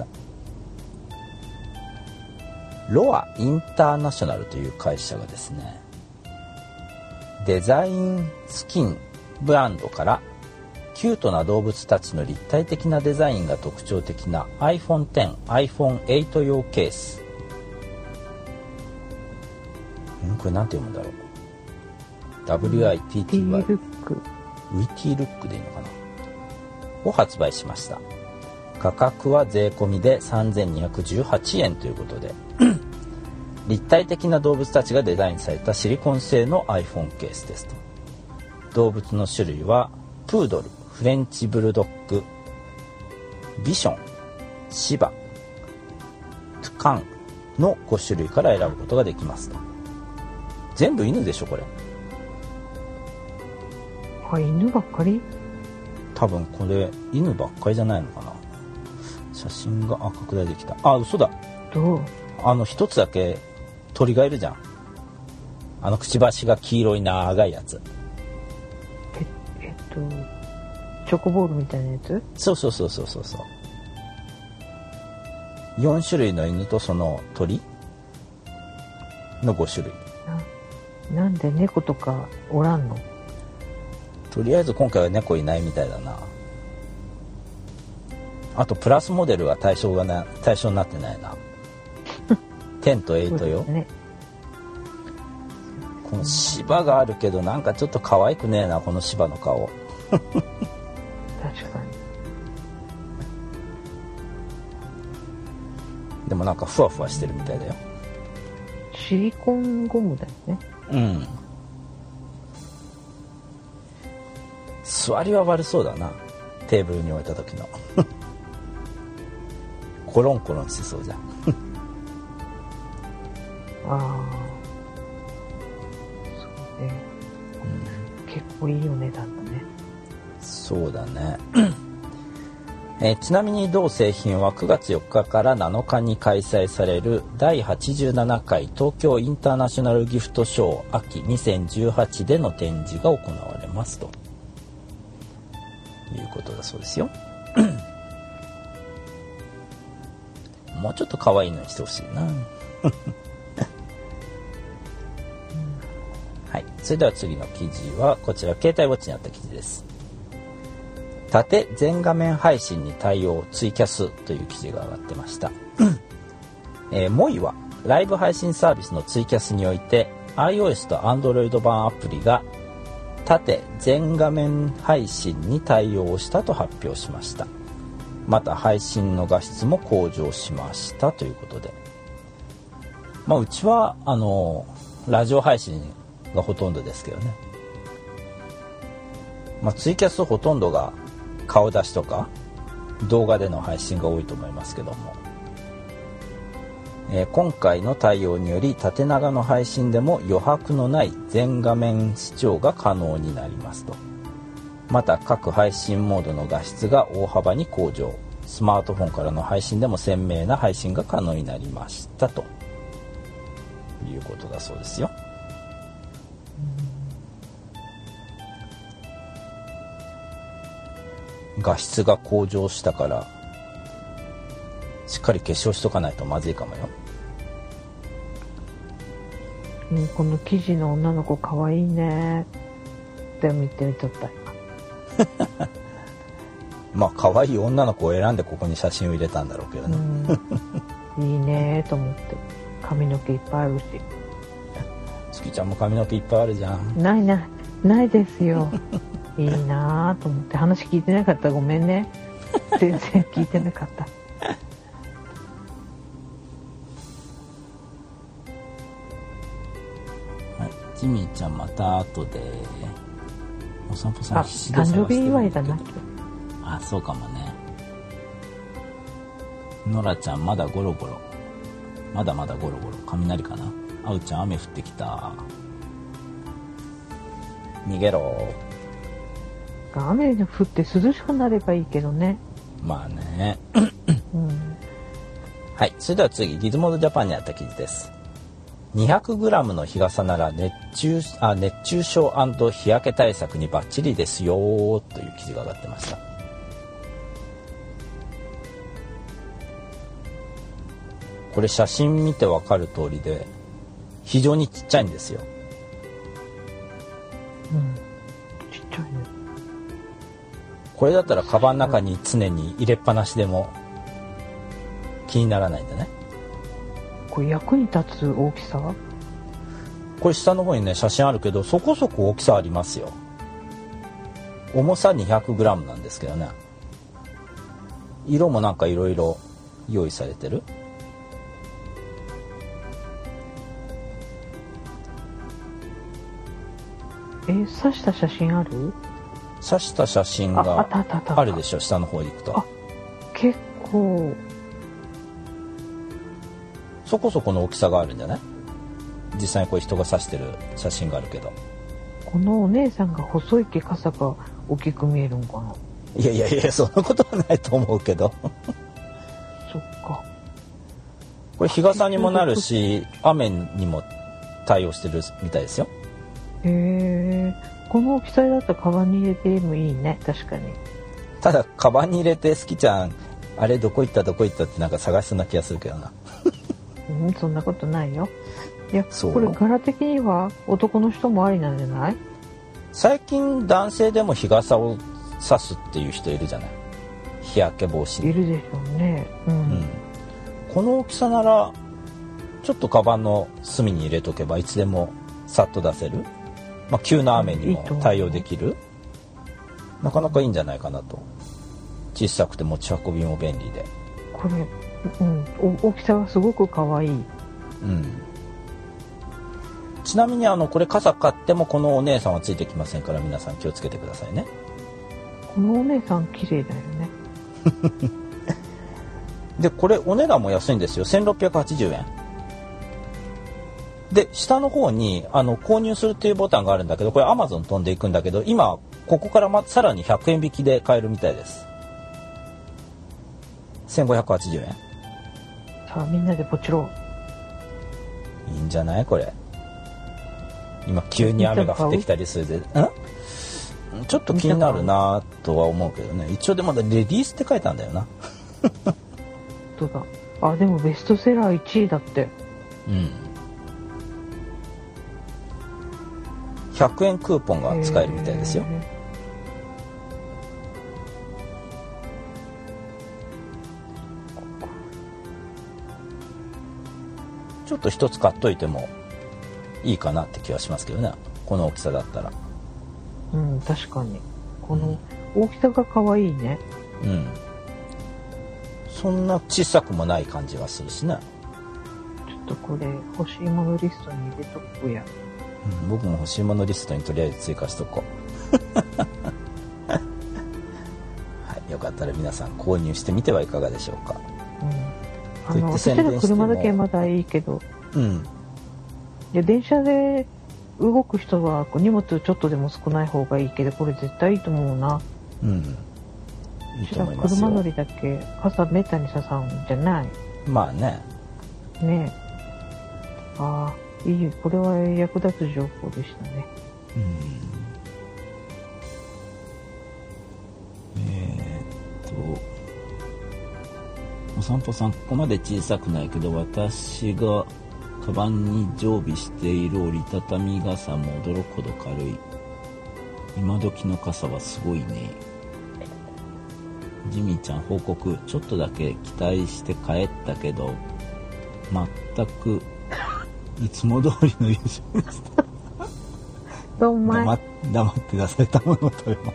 ロアインターナショナルという会社がですね、デザインスキンブランドからキュートな動物たちの立体的なデザインが特徴的な iPhone X、iPhone 8用ケース、これなんて読むんだろう。WITTY ルック、 ウィティルックでいいのかなを発売しました。価格は税込みで3218円ということで立体的な動物たちがデザインされたシリコン製の iPhone ケースですと。動物の種類はプードル、フレンチブルドッグ、ビション、シバ、トゥカンの5種類から選ぶことができますと。全部犬でしょこれ。 犬ばっかり？ 多分これ犬ばっかりじゃないのかな。写真が拡大できた。嘘だ。 どう？ 一つだけ鳥がいるじゃん。くちばしが黄色い長いやつ。 チョコボールみたいなやつ？ そう。 4種類の犬とその鳥の5種類。 なんで猫とかおらんの？ とりあえず今回は猫いないみたいだな。あとプラスモデルは対象になってないな。10と8よ、ね、この芝があるけどなんかちょっと可愛くねえな、この芝の顔。 確かに。 でもなんかふわふわしてるみたいだよ。 シリコンゴムだよね。 うん。座りは悪そうだな、テーブルに置いた時の。コロンコロンしそうじゃん。 ああ、そうね、結構いいお値段だね。 そうだね。ちなみに同製品は9月4日から7日に開催される第87回東京インターナショナルギフトショー秋2018での展示が行われますということだそうですよ。もうちょっと可愛いのにしてほしいな。はい、それでは次の記事はこちら、携帯ウォッチにあった記事です。縦全画面配信に対応ツイキャスという記事が上がってました。モイはライブ配信サービスのツイキャスにおいて iOS と Android 版アプリが縦全画面配信に対応したと発表しました。また配信の画質も向上しましたということで、うちはラジオ配信がほとんどですけどね。ツイキャスほとんどが顔出しとか動画での配信が多いと思いますけども、今回の対応により縦長の配信でも余白のない全画面視聴が可能になりますと。また各配信モードの画質が大幅に向上、スマートフォンからの配信でも鮮明な配信が可能になりましたということだそうですよ。画質が向上したからしっかり化粧しとかないとまずいかもよ。 この記事の女の子かわいいねって見てみとった今。可愛い女の子を選んでここに写真を入れたんだろうけどね。 いいねと思って。髪の毛いっぱいあるし。 月ちゃんも髪の毛いっぱいあるじゃん。 ないですよ。いいなと思って。話聞いてなかったらごめんね。全然聞いてなかった。 はい、ジミーちゃんまた後でお散歩さん必死で誕探してる生日祝いだな。 あ、そうかもね。ノラちゃんまだゴロゴロ、まだまだゴロゴロ。雷かな。あうちゃん雨降ってきた。逃げろ。 雨が降って涼しくなればいいけどね。 まあね。はい、それでは次、ギズモードジャパンにあった記事です。200g の日傘なら熱中症&日焼け対策にバッチリですよという記事が上がってました。これ写真見てわかる通りで非常にちっちゃいんですよ。 ちっちゃいね。 これだったらカバンの中に常に入れっぱなしでも気にならないんだね。 これ役に立つ大きさ？ これ下の方にね写真あるけど、そこそこ大きさありますよ。重さ 200g なんですけどね。色もなんかいろいろ用意されてる。 刺した写真ある？ 刺した写真があるでしょ、下の方に行くと。 結構そこそこの大きさがあるんじゃない？実際にこう人が刺してる写真があるけど。 このお姉さんが細い毛傘が大きく見えるんかな。 いやそんなことはないと思うけど。 そっか。 これ日傘にもなるし雨にも対応してるみたいですよ。 この大きさだったらカバンに入れてもいいね。確かに。 ただカバンに入れて好きちゃんあれどこ行ったってなんか探しそうな気がするけどな。 そんなことないよ。いや、 そうこれ柄的には男の人もありなんじゃない？ 最近男性でも日傘を差すっていう人いるじゃない。日焼け防止に。 いるでしょうね。 この大きさならちょっとカバンの隅に入れとけばいつでもさっと出せる、急な雨にも対応できる、なかなかいいんじゃないかなと。小さくて持ち運びも便利で、 これ、大きさがすごく可愛い。 ちなみにこれ傘買ってもこのお姉さんはついてきませんから、皆さん気をつけてくださいね。 このお姉さん綺麗だよね。 でこれお値段も安いんですよ。1680円で、下の方に購入するっていうボタンがあるんだけど、これ Amazon 飛んでいくんだけど、今ここからさらに100円引きで買えるみたいです。1580円。 さあみんなでポチろう。いいんじゃないこれ。今急に雨が降ってきたりするで、ちょっと気になるなとは思うけどね。一応でもレディースって書いてあるんだよな。 どうだ。あ、でもベストセラー1位だって。 100円クーポンが使えるみたいですよ。ちょっと一つ買っといてもいいかなって気はしますけどね、この大きさだったら。 確かにこの大きさが可愛いね。 そんな小さくもない感じがするしね。 ちょっとこれ欲しいものリストに入れとくや。 僕も欲しいものリストにとりあえず追加しとこう。はい、よかったら皆さん購入してみてはいかがでしょうか。 私ら車だけまだいいけど、で電車で動く人は荷物ちょっとでも少ない方がいいけど、これ絶対いいと思うな。 いいと思いますよ。 車乗りだけ傘めったに刺さんじゃない。 まあね。 ねえ。ああ、いい。これは役立つ情報でしたね。 お散歩さん、ここまで小さくないけど、私がカバンに常備している折りたたみ傘も驚くほど軽い。今時の傘はすごいね。ジミーちゃん報告。ちょっとだけ期待して帰ったけど、全くいつも通りの優勝です。黙って出されたものを食べます。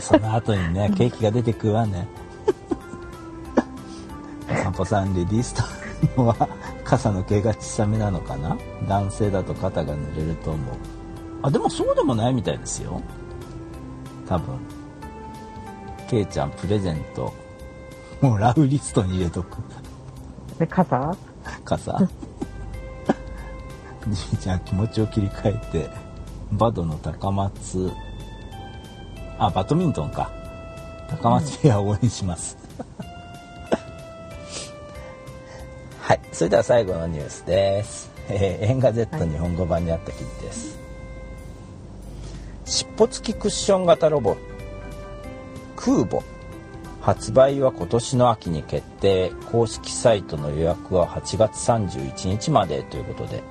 その後にね、ケーキが出てくるわね。お散歩さん、レディースというのは傘の毛が小さめなのかな。男性だと肩が濡れると思う。でもそうでもないみたいですよ、多分。ケイちゃんプレゼントもらうリストに入れとく。 で、傘じいちゃん気持ちを切り替えてバドの高松、バドミントンか、高松ペアを応援します、はい、それでは最後のニュースです。エンガゼット日本語版にあった記事です。尻尾付きクッション型ロボクーボ、発売は今年の秋に決定。公式サイトの予約は8月31日までということで、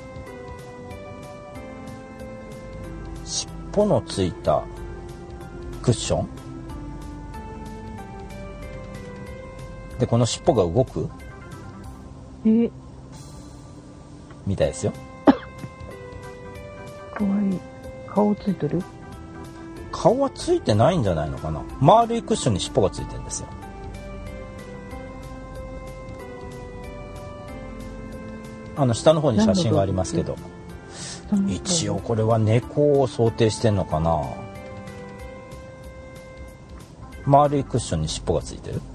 尻尾のついたクッションで、この尻尾が動くみたいですよ。 かわいい。顔ついてる？ 顔はついてないんじゃないのかな。丸いクッションに尻尾がついてるんですよ。下の方に写真がありますけど、一応これは猫を想定してんのかな。丸いクッションに尻尾がついてる。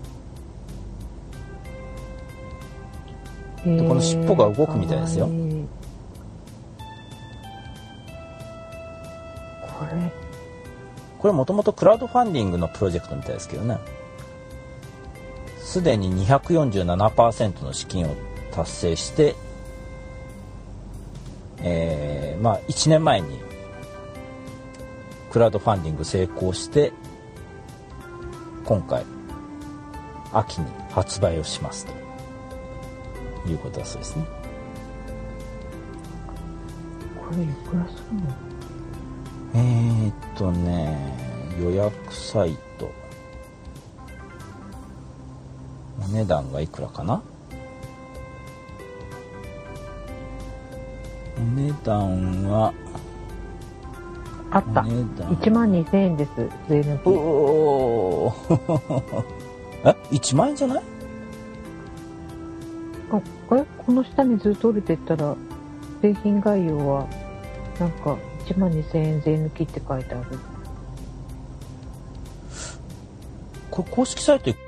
でこの尻尾が動くみたいですよ。これもともとクラウドファンディングのプロジェクトみたいですけどね。すでに 247% の資金を達成して、1年前にクラウドファンディング成功して、今回秋に発売をしますということだそうですね。 これいくらするの？ 予約サイトお値段がいくらかな。お値段はあった。12,000円です。税抜き。 お1万円じゃない？ この下にずっと降りていったら製品概要はなんか12,000円税抜きって書いてある。 これ公式サイト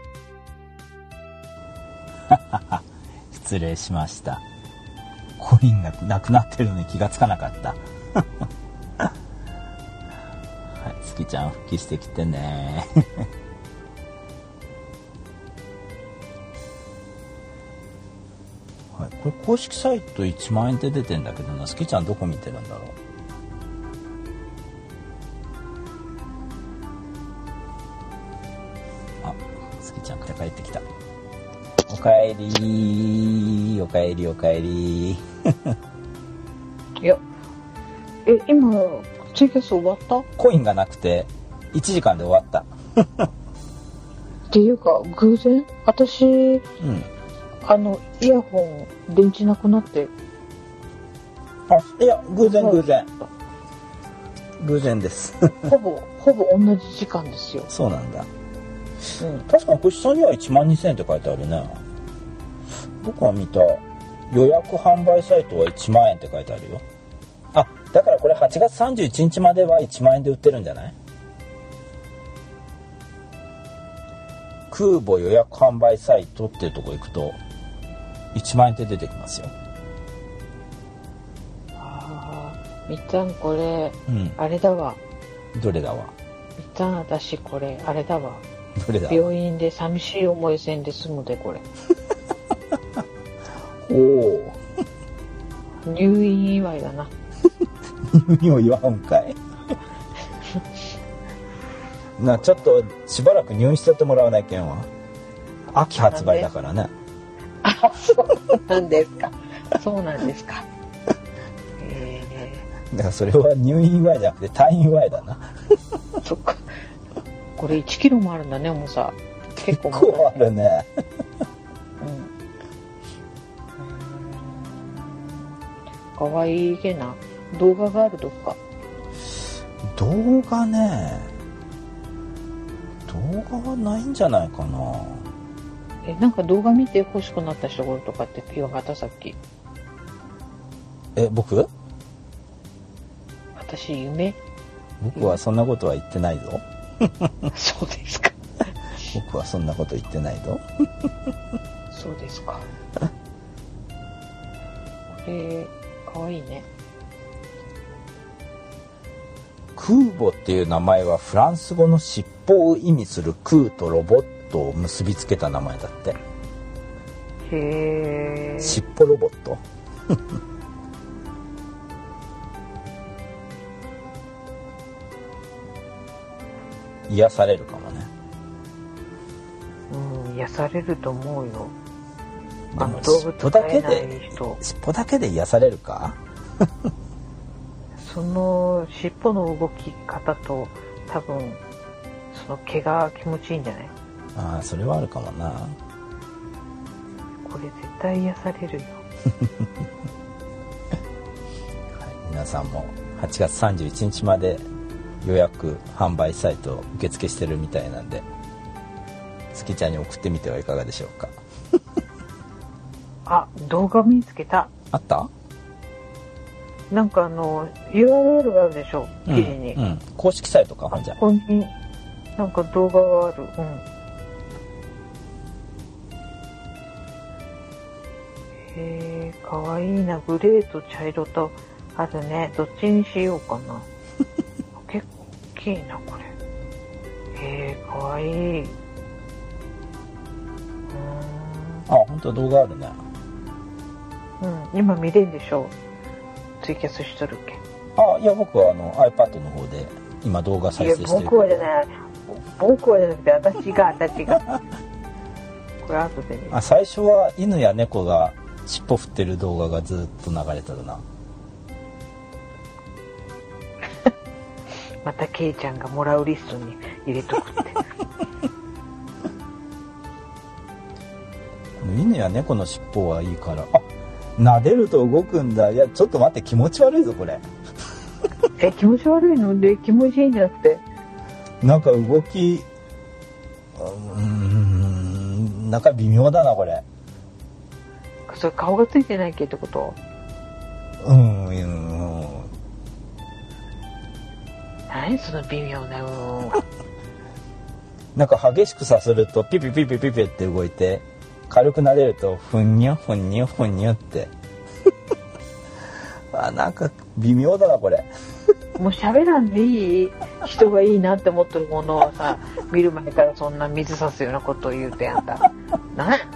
失礼しました。コインがなくなってるのに気がつかなかったはい、月ちゃん復帰してきてねはい、これ公式サイト1万円って出てんだけどな、月ちゃんどこ見てるんだろう。あ、月ちゃん帰ってきた。おかえりおかえりおかえりいや、今ツイキャス終わった？ コインがなくて1時間で終わったっていうか偶然私、イヤホン電池なくなって。 いや偶然ですほぼ同じ時間ですよ。 そうなんだ。確かにこれ下には12,000円って書いてあるね。僕が見た予約販売サイトは1万円って書いてあるよ。だからこれ8月31日までは1万円で売ってるんじゃない？空母予約販売サイトっていうとこ行くと1万円って出てきますよ。 みっちゃんこれ、あれだわ。 どれだわ？ みっちゃん私これあれだわ。 どれだわ？ 病院で寂しい思いせんで済むでこれおお入院祝いだな入院を祝うんかいちょっとしばらく入院してってもらわないけんわ。秋発売だからね。 そうなんですか。そうなんですか。 だからそれは入院祝いじゃなくて退院祝いだなそっか。これ1キロもあるんだね、重さ。結構あるねかわいいげな。動画があるどっか。 動画ね、動画はないんじゃないかな。 なんか動画見て欲しくなった人とかって言わはったさっき。 僕？ 私夢？ 僕はそんなことは言ってないぞそうですか僕はそんなこと言ってないぞそうですかこれかわいいね。 空母っていう名前はフランス語の尻尾を意味する空とロボットを結びつけた名前だって。 へー。 尻尾ロボット癒されるかもね。 癒されると思うよ。 でも動物飼えない人。 尻尾だけで癒されるかその尻尾の動き方と多分その毛が気持ちいいんじゃない？ それはあるかもな。 これ絶対癒されるよ皆さんも8月31日まで予約販売サイト受付してるみたいなんで、月ちゃんに送ってみてはいかがでしょうか動画見つけた。 あった？ なんかURL があるでしょ、記事に、 公式サイトか。ほんじゃここになんか動画がある。へー、かわいいな。グレーと茶色とあるね。どっちにしようかな結構大きいなこれ。へー、かわいい。 本当動画あるね。 今見れんでしょ、ツイキャスしとるっけ。 いや僕はiPad の方で今動画再生してる。 僕はじゃなくて私がこれ後で見る。 あ、最初は犬や猫が尻尾振ってる動画がずっと流れてるな。 またケイちゃんがもらうリストに入れとくって。 犬や猫の尻尾はいいから。あ、撫でると動くんだ。いや、ちょっと待って、気持ち悪いぞこれ。 気持ち悪いので気持ちいいんじゃなくて、 なんか動き、なんか微妙だなこれ。 それ顔がついてないっけってこと？何その微妙ななんか激しくさするとピピピピピピって動いて、軽くなれるとふんにゅふんにゅふんにゅってあ、なんか微妙だなこれ。 もう喋らんでいい人がいいなって思ってるものはさ、見る前からそんな水差すようなことを言うてあんた何や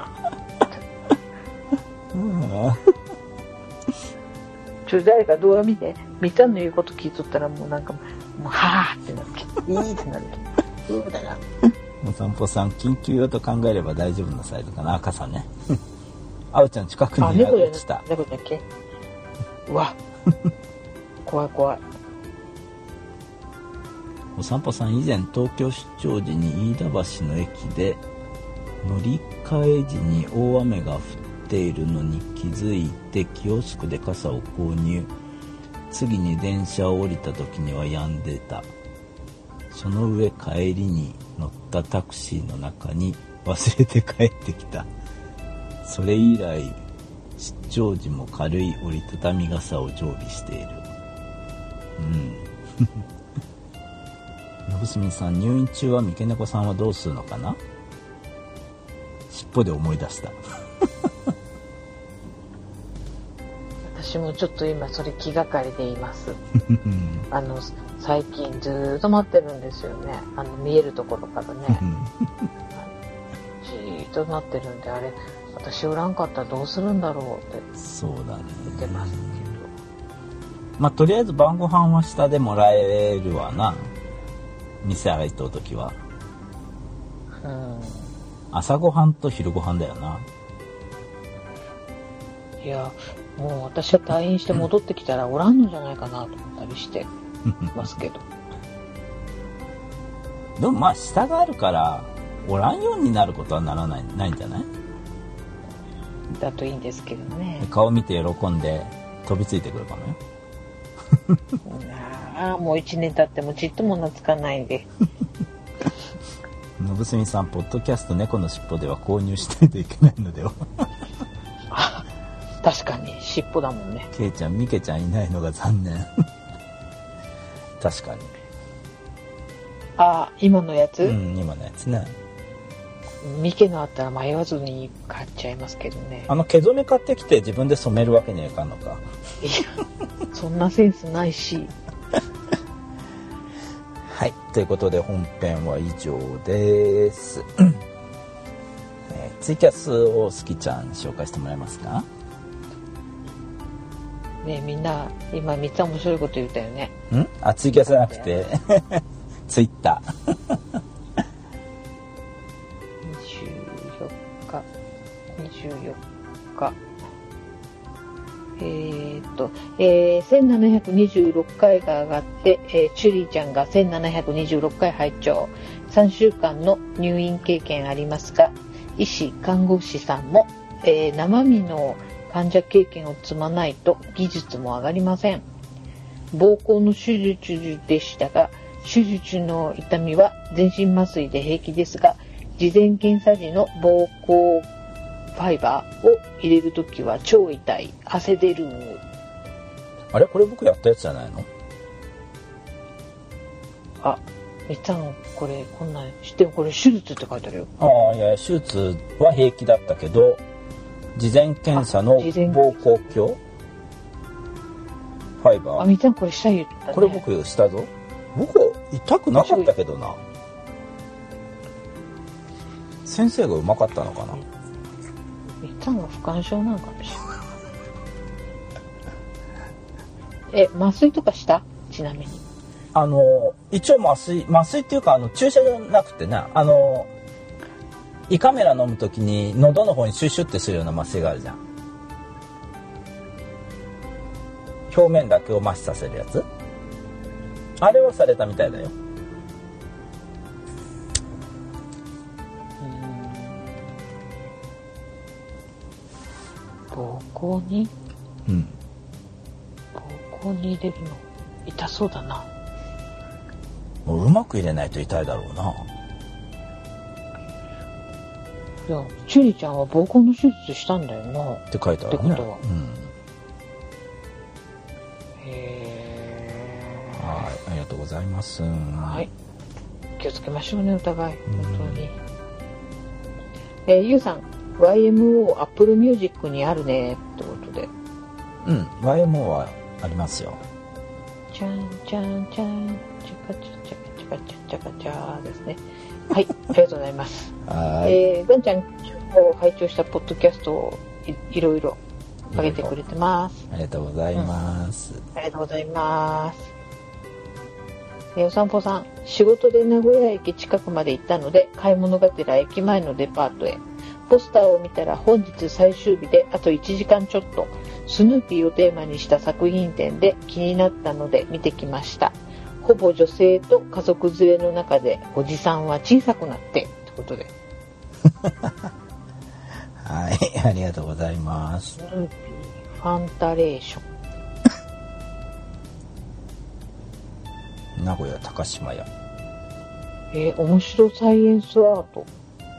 誰か動画見て、みっちゃんの言うこと聞いとったらもうなんかもうはぁってなっていいってなるそうだな。 お散歩さん、緊急用と考えれば大丈夫なサイズかな。赤さんね。あうちゃん近くに落ちた。 猫だっけ。うわ怖い怖い。 お散歩さん、以前東京出張時に飯田橋の駅で乗り換え時に大雨が降っているのに気づいてキオスクで傘を購入。次に電車を降りた時には止んでた。その上帰りに乗ったタクシーの中に忘れて帰ってきた。それ以来出張時も軽い折りたたみ傘を常備している。のぶすみさん、入院中は三毛猫さんはどうするのかな。尻尾で思い出した。 私もちょっと今それ気がかりでいます最近ずっと待ってるんですよね。見えるところからねじーっと待ってるんで、あれ私おらんかったらどうするんだろうって。 そうだね。 言ってますけど、 まあとりあえず晩ご飯は下でもらえるわな。店入っとる時は。朝ごはんと昼ごはんだよな。 いやもう私は退院して戻ってきたらおらんのじゃないかなと思ったりしてますけどでもまあ下があるからおらんようになることはないんじゃない？ だといいんですけどね。 顔見て喜んで飛びついてくるかもよ。 もう1年経ってもちっとも懐かないで。 のぶすみさん、ポッドキャスト猫の尻尾では購入しないといけないのでは。 確かに尻尾だもんね。 ケイちゃん、ミケちゃんいないのが残念。確かに。 今のやつ？ 今のやつね。 ミケのあったら迷わずに買っちゃいますけどね。 毛染め買ってきて自分で染めるわけにはいかんのか。 いや、そんなセンスないし。 はい、ということで本編は以上です。ツイキャスを好きちゃん紹介してもらえますか？ ね、みんな今3つ面白いこと言ったよね。 ツイキャスじゃなくてツイッター。24日1726回が上がって、チュリーちゃんが1726回拝聴。3週間の入院経験ありますが、医師看護師さんも、生身の患者経験を積まないと技術も上がりません。膀胱の手術でしたが、手術の痛みは全身麻酔で平気ですが、事前検査時の膀胱ファイバーを入れるときは超痛い、汗出る。あれ、これ僕やったやつじゃないの？ みっちゃん、これこんなん知ってる？これ手術って書いてあるよ。 いや、手術は平気だったけど、事前検査の膀胱鏡ファイバー。 みっちゃんこれした言ったね。 これ僕したぞ。僕痛くなかったけどな。先生がうまかったのかな。 みっちゃんが不干渉なのかもしれない。麻酔とかした？ちなみに。 一応麻酔っていうか注射じゃなくてね、 胃カメラ飲むときに喉の方にシュッシュってするような麻酔があるじゃん。表面だけを麻痺させるやつ。あれはされたみたいだよ。 膀胱にうん。 膀胱に入れるの痛そうだな。 もううまく入れないと痛いだろうな。 いや、チュリちゃんは膀胱の手術したんだよな。 って書いてあるね。 ってことはうん。 へはい、ありがとうございます。 はい。気をつけましょうね、お互い。本当に。ゆうさん、YMO Apple Music にあるねってことで。 うん、YMO はありますよ。 チャンチャンチャンチャカチャチャカチャカチャチャカチャですね。はい、ありがとうございます。ガンちゃん、今日拝聴したポッドキャストをいろいろ上げてくれてます。 ありがとうございます。 ありがとうございます。お散歩さん、仕事で名古屋駅近くまで行ったので、買い物がてら駅前のデパートへ。ポスターを見たら本日最終日であと1時間ちょっと、スヌーピーをテーマにした作品展で気になったので見てきました。ほぼ女性と家族連れの中でおじさんは小さくなってってことで。 はい、ありがとうございます。 スヌーピーファンタレーション。名古屋高島屋。 面白サイエンスアート。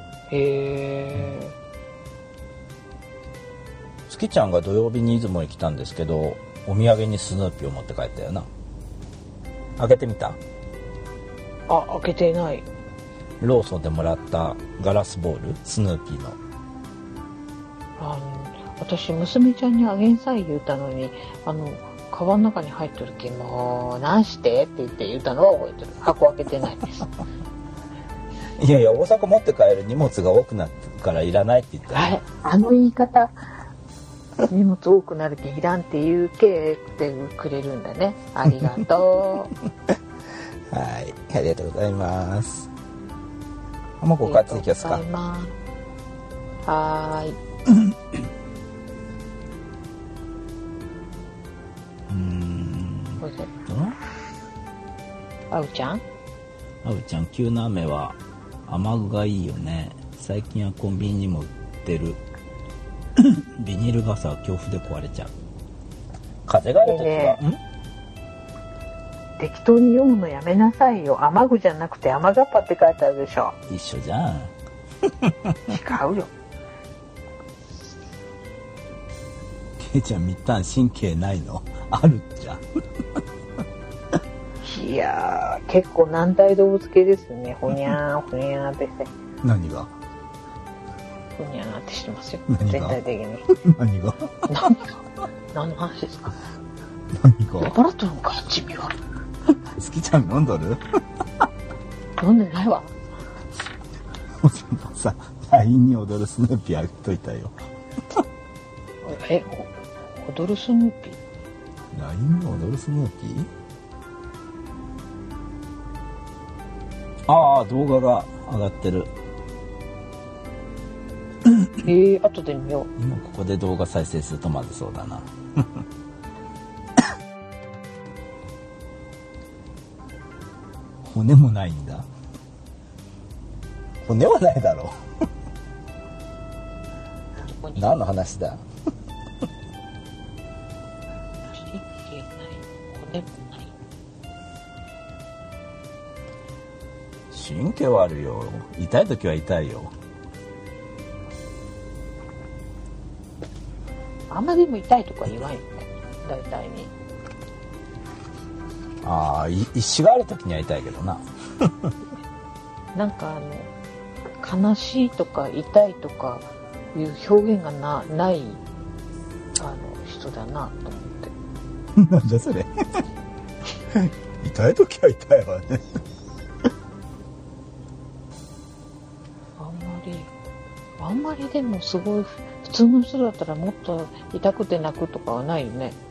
月ちゃんが土曜日に出雲へ来たんですけど、お土産にスヌーピーを持って帰ったよな。開けてみた？ 開けてない。 ローソンでもらったガラスボール、スヌーピーの。 私娘ちゃんにあげんさい言うたのに、カバンの中に入ってるけもう何してって言ったのは覚えてる。箱開けてないです。 いやいや、大阪持って帰る荷物が多くなるからいらないって言ったら、 あの言い方、荷物多くなるけいらんって言うけってくれるんだね。ありがとう。はい、ありがとうございます。もうここから続きますか。 はーい。あうちゃん、 急な雨は雨具がいいよね。最近はコンビニにも売ってるビニール傘は強風で壊れちゃう。風があるときは、 適当に読むのやめなさいよ。雨具じゃなくて雨がっぱって書いてあるでしょ。 一緒じゃん。 違うよ。 ケイちゃん、みったん神経ないの？あるじゃん。 いやー、結構軟体動物系ですね。ほにゃーほにゃーってして。 何が？ ほにゃーってしてますよ。 全体的に。 何が？ 何の話ですか？ 何が？ 酔っ払っとるんか、チビは。 好きちゃん飲んどる？ 飲んでないわ。 さ、LINE に踊るスヌーピーあげといたよ。 踊るスヌーピー？ LINE に踊るスヌーピー？ああ、動画が上がってる。 後で見よう。 今ここで動画再生するとまずそうだな。骨もないんだ。骨はないだろう。何の話だ。神経はあるよ。痛い時は痛いよ。 あんまりでも痛いとか言わんよね、大体に。 石がある時には痛いけどな。 なんか悲しいとか痛いとかいう表現がない人だなと思って。 なんじゃそれ。痛い時は痛いわね。 あんまりでもすごい普通の人だったらもっと痛くて泣くとかはないよね。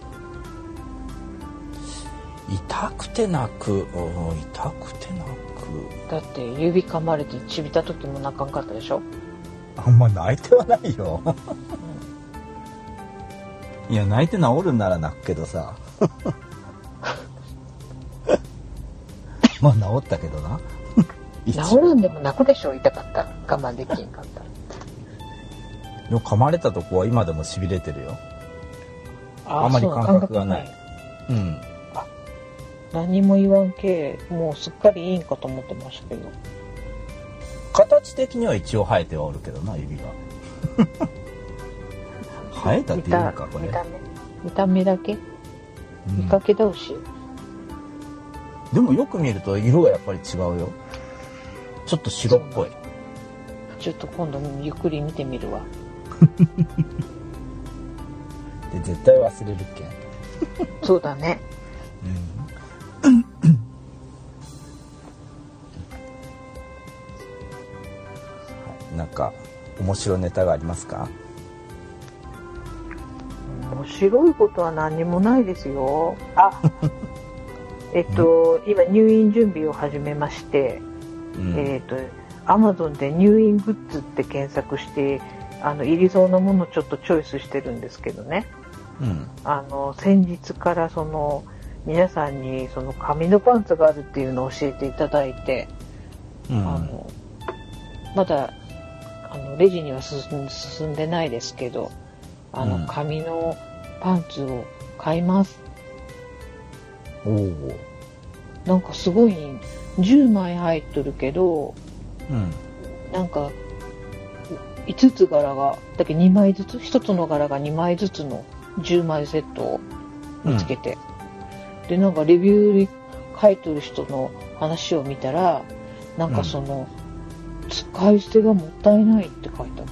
痛くて泣く。 だって指噛まれてちびた時も泣かんかったでしょ。 あんま泣いてはないよ。いや、泣いて治るんなら泣くけどさ。まあ治ったけどな。 治らんでも泣くでしょ、痛かったら。我慢できんかったら。 でも噛まれたとこは今でも痺れてるよ。あんまり感覚がない。うん。 何も言わんけ、もうすっかりいいんかと思ってましたけど。 形的には一応生えてはおるけどな、指が。生えたっていうか、これ。 見た目だけ、見かけ倒し。 でもよく見ると色がやっぱり違うよ。ちょっと白っぽい。 ちょっと今度ゆっくり見てみるわ。 で絶対忘れるっけ。 そうだね。 なんか面白いネタがありますか？ 面白いことは何もないですよ。今入院準備を始めまして、Amazon で入院グッズって検索していりそうなものをちょっとチョイスしてるんですけどね、先日から皆さんに紙のパンツがあるっていうのを教えていただいて、まだレジには進んでないですけど、紙のパンツを買います。なんかすごい10枚入っとるけど、なんか5つ柄がだけ2枚ずつ、1つの柄が2枚ずつの10枚セットを見つけて、でなんかレビューに書いてる人の話を見たら、なんか使い捨てがもったいないって書いてあった。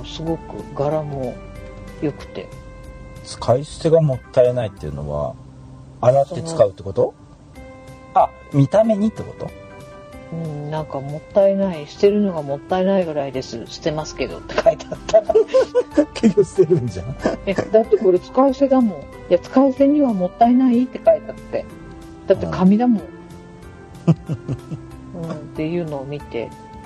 すごく柄も良くて。 使い捨てがもったいないっていうのは洗って使うってこと？見た目にってこと？ なんかもったいない、捨てるのがもったいないぐらいです、捨てますけどって書いてあった。 結局捨てるんじゃん。 だってこれ使い捨てだもん。いや、使い捨てにはもったいないって書いてあって。だって紙だもん。っていうのを見て、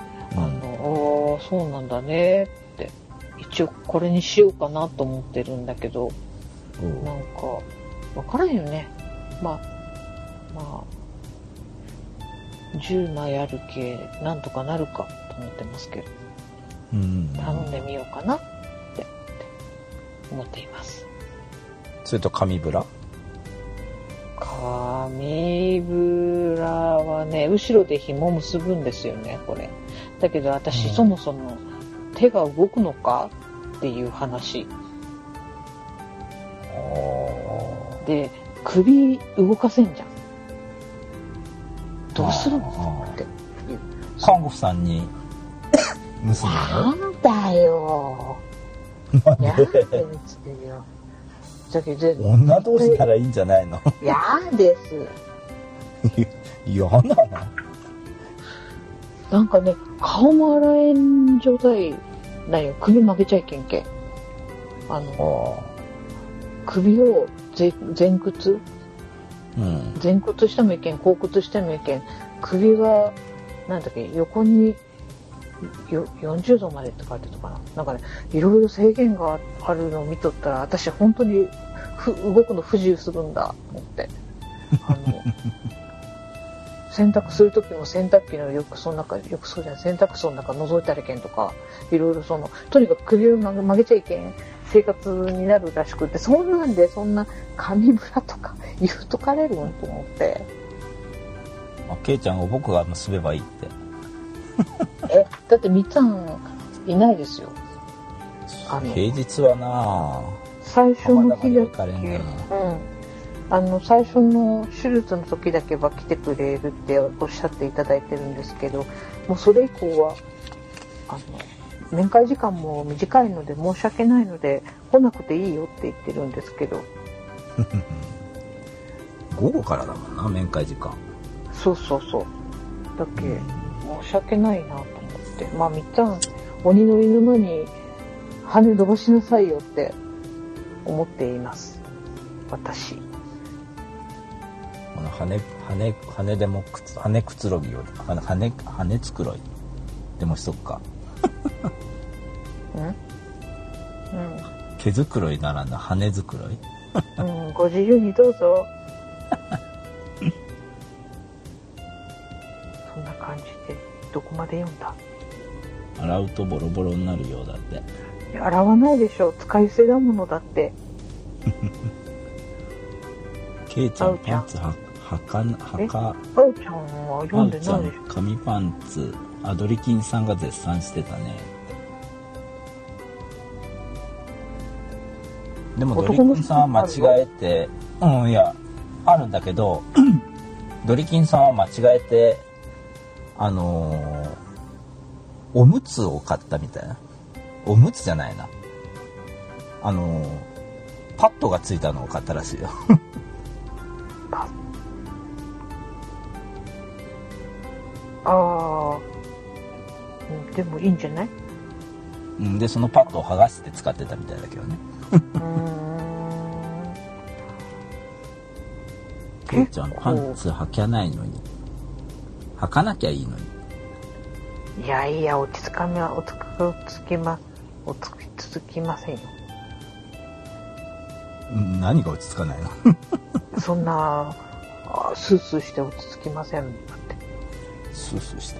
そうなんだねって。一応これにしようかなと思ってるんだけど、なんかわからんよね。まあ10枚あるけなんとかなるかと思ってますけど、頼んでみようかなって思っています。 それと紙ブラはね、後ろで紐結ぶんですよね、これ。だけど私、そもそも手が動くのかっていう話で、首動かせんじゃん。どうするのっていう。 看護婦さんに結ぶの？ なんだよ。 なんで？ だけど女同士ならいいんじゃないの？ 嫌です。 嫌なの？ なんかね、顔も洗えん状態だよ。首曲げちゃいけんけ。首を前屈、前屈してもいけん、後屈してもいけん。首はなんだっけ、横に40度までって書いてたかな。なんかね、いろいろ制限があるのを見とったら、私本当に動くの不自由するんだと思って。洗濯する時も洗濯機の洗濯槽の中覗いたらいけんとか、いろいろとにかく首を曲げちゃいけん生活になるらしくて、そんな紙ブラとか言うとかれるんと思って。 ケイちゃんを僕が結べばいいって。 だってみっちゃんいないですよ。 平日はな最初の日だけ、最初の手術の時だけは来てくれるっておっしゃっていただいてるんですけど、もうそれ以降は面会時間も短いので申し訳ないので来なくていいよって言ってるんですけど。 午後からだもんな、面会時間。 そう。だけ申し訳ないなと思って、みっちゃん鬼の犬間に羽伸ばしなさいよって思っています、私。 羽でも羽くつろぎより羽繕いでもしとくか。 毛づくろいならぬ羽づくろい。 ご自由にどうぞ。そんな感じでどこまで読んだ？ 洗うとボロボロになるようだって。 いや洗わないでしょ、使い捨てだものだって。 ケイちゃんパンツはかあおちゃんは読んでないでしょ。 紙パンツ、ドリキンさんが絶賛してたね。でもドリキンさんは間違えて、いやあるんだけどドリキンさんは間違えておむつを買ったみたいな。おむつじゃないな、パッドがついたのを買ったらしいよでもいいんじゃない？ でそのパッドを剥がして使ってたみたいだけどね。ケイちゃんパンツ履かないのに、履かなきゃいいのに。 いやいや、落ち着きませんよ。 何が落ち着かないのそんなスースーして落ち着きませんだって。 スースーして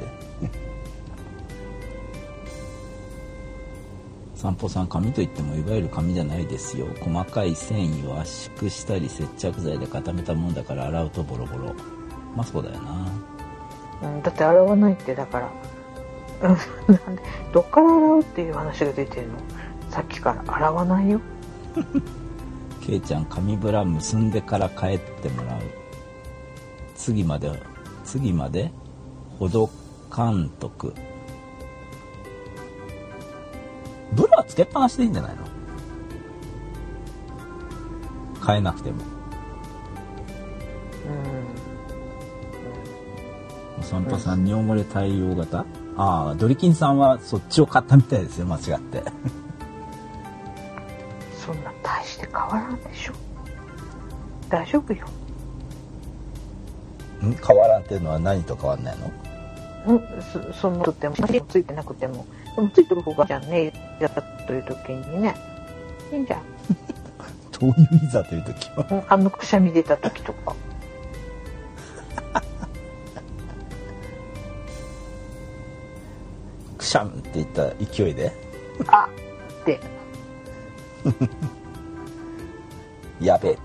散歩さん、紙といってもいわゆる紙じゃないですよ。細かい繊維を圧縮したり接着剤で固めたもんだから洗うとボロボロ。まあそうだよな。 だって洗わないって、だからなんでどっから洗うっていう話が出てるの？さっきから洗わないよ。 ケイちゃん、紙ブラ結んでから帰ってもらう。次までほどかんとく。ブラはつけっぱなしでいいんじゃないの？変えなくても。お散歩さん、尿漏れ対応型。ドリキンさんはそっちを買ったみたいですよ、間違って。 そんな大して変わらんでしょ。大丈夫よ。 変わらんっていうのは何と変わんないの？ そのとってもついてなくても、でもついてる方がじゃんね、やったという時にね、いいんじゃん。 どういういざという時は？ くしゃみ出た時とか。 くしゃんって言った勢いでってやべえって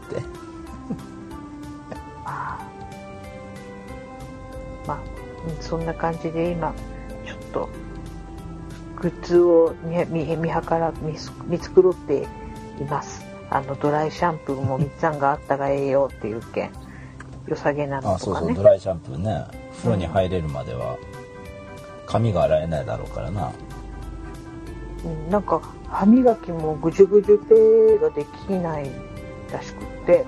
そんな感じで今ちょっとグッズを見繕っています。ドライシャンプーもみっつぁんがあったがええよっていう件、良さげなのとかね。 そうドライシャンプーね。風呂に入れるまでは髪が洗えないだろうからな。 なんか歯磨きもぐじゅぐじゅ手ができないらしくって。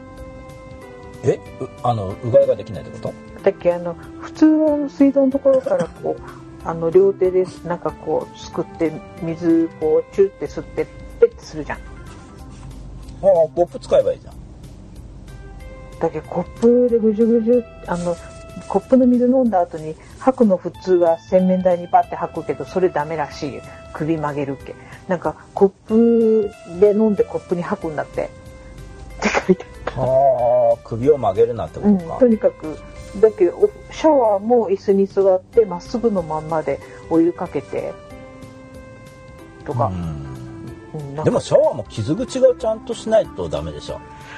うがいができないってこと？ だっけ普通は水道のところからこう両手でなんかこうすくって水こうチュって吸ってペッてするじゃん。 コップ使えばいいじゃん。 だけどコップでぐじゅぐじゅコップの水飲んだ後に吐くの普通は洗面台にバッて吐くけど、それダメらしい。首曲げるっけ。なんかコップで飲んでコップに吐くんだって書いてある。 首を曲げるなってことか。 とにかくだけどシャワーも椅子に座ってまっすぐのまんまでお湯かけてとか。 でもシャワーも傷口がちゃんとしないとダメでしょ。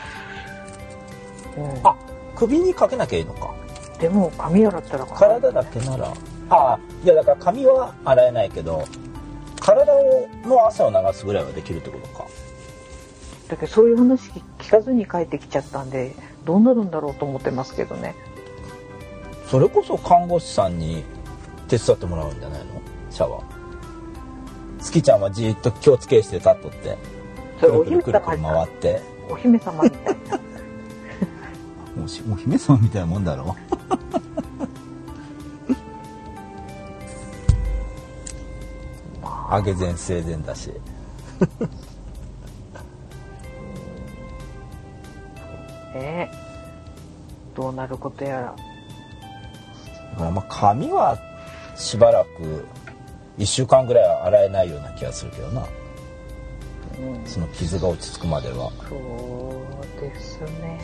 首にかけなきゃいいのか。 でも髪洗ったら体だけならいやだから髪は洗えないけど体の汗を流すぐらいはできるってことか。 だけどそういう話聞かずに帰ってきちゃったんでどうなるんだろうと思ってますけどね。 それこそ看護師さんに手伝ってもらうんじゃないの？シャワー。月ちゃんはじっと気をつけして立っとってくるくるくるくる回ってお姫様みたいなお姫様みたいなもんだろあげ前生前だしどうなることやら。 だから髪はしばらく 1週間ぐらいは洗えないような気がするけどな、その傷が落ち着くまでは。 そうですね。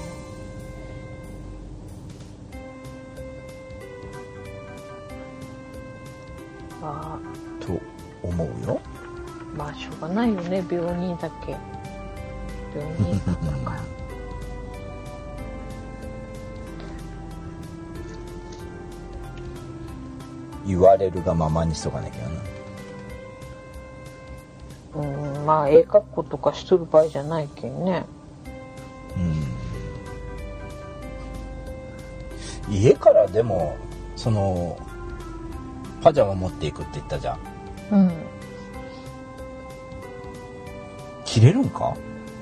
と思うよ。 まあしょうがないよね、病人だけ。病人だから。 言われるがままにしとかなきゃな。 まあ絵描くとかしとる場合じゃないけんね。 家からでもそのパジャマ持っていくって言ったじゃん。着れるんか？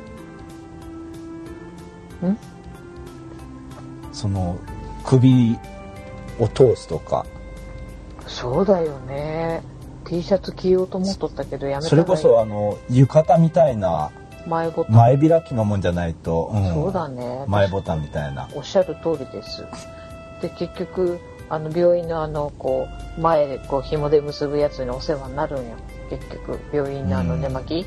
その首を通すとか。 そうだよね。T シャツ着ようと思っとったけどやめた。 それこそ浴衣みたいな前ボタン、 前開きのもんじゃないと、 そうだね。 前ボタンみたいな。 おっしゃる通りです。で結局病院のこう前でこう紐で結ぶやつにお世話になるんよ。結局病院の寝巻き。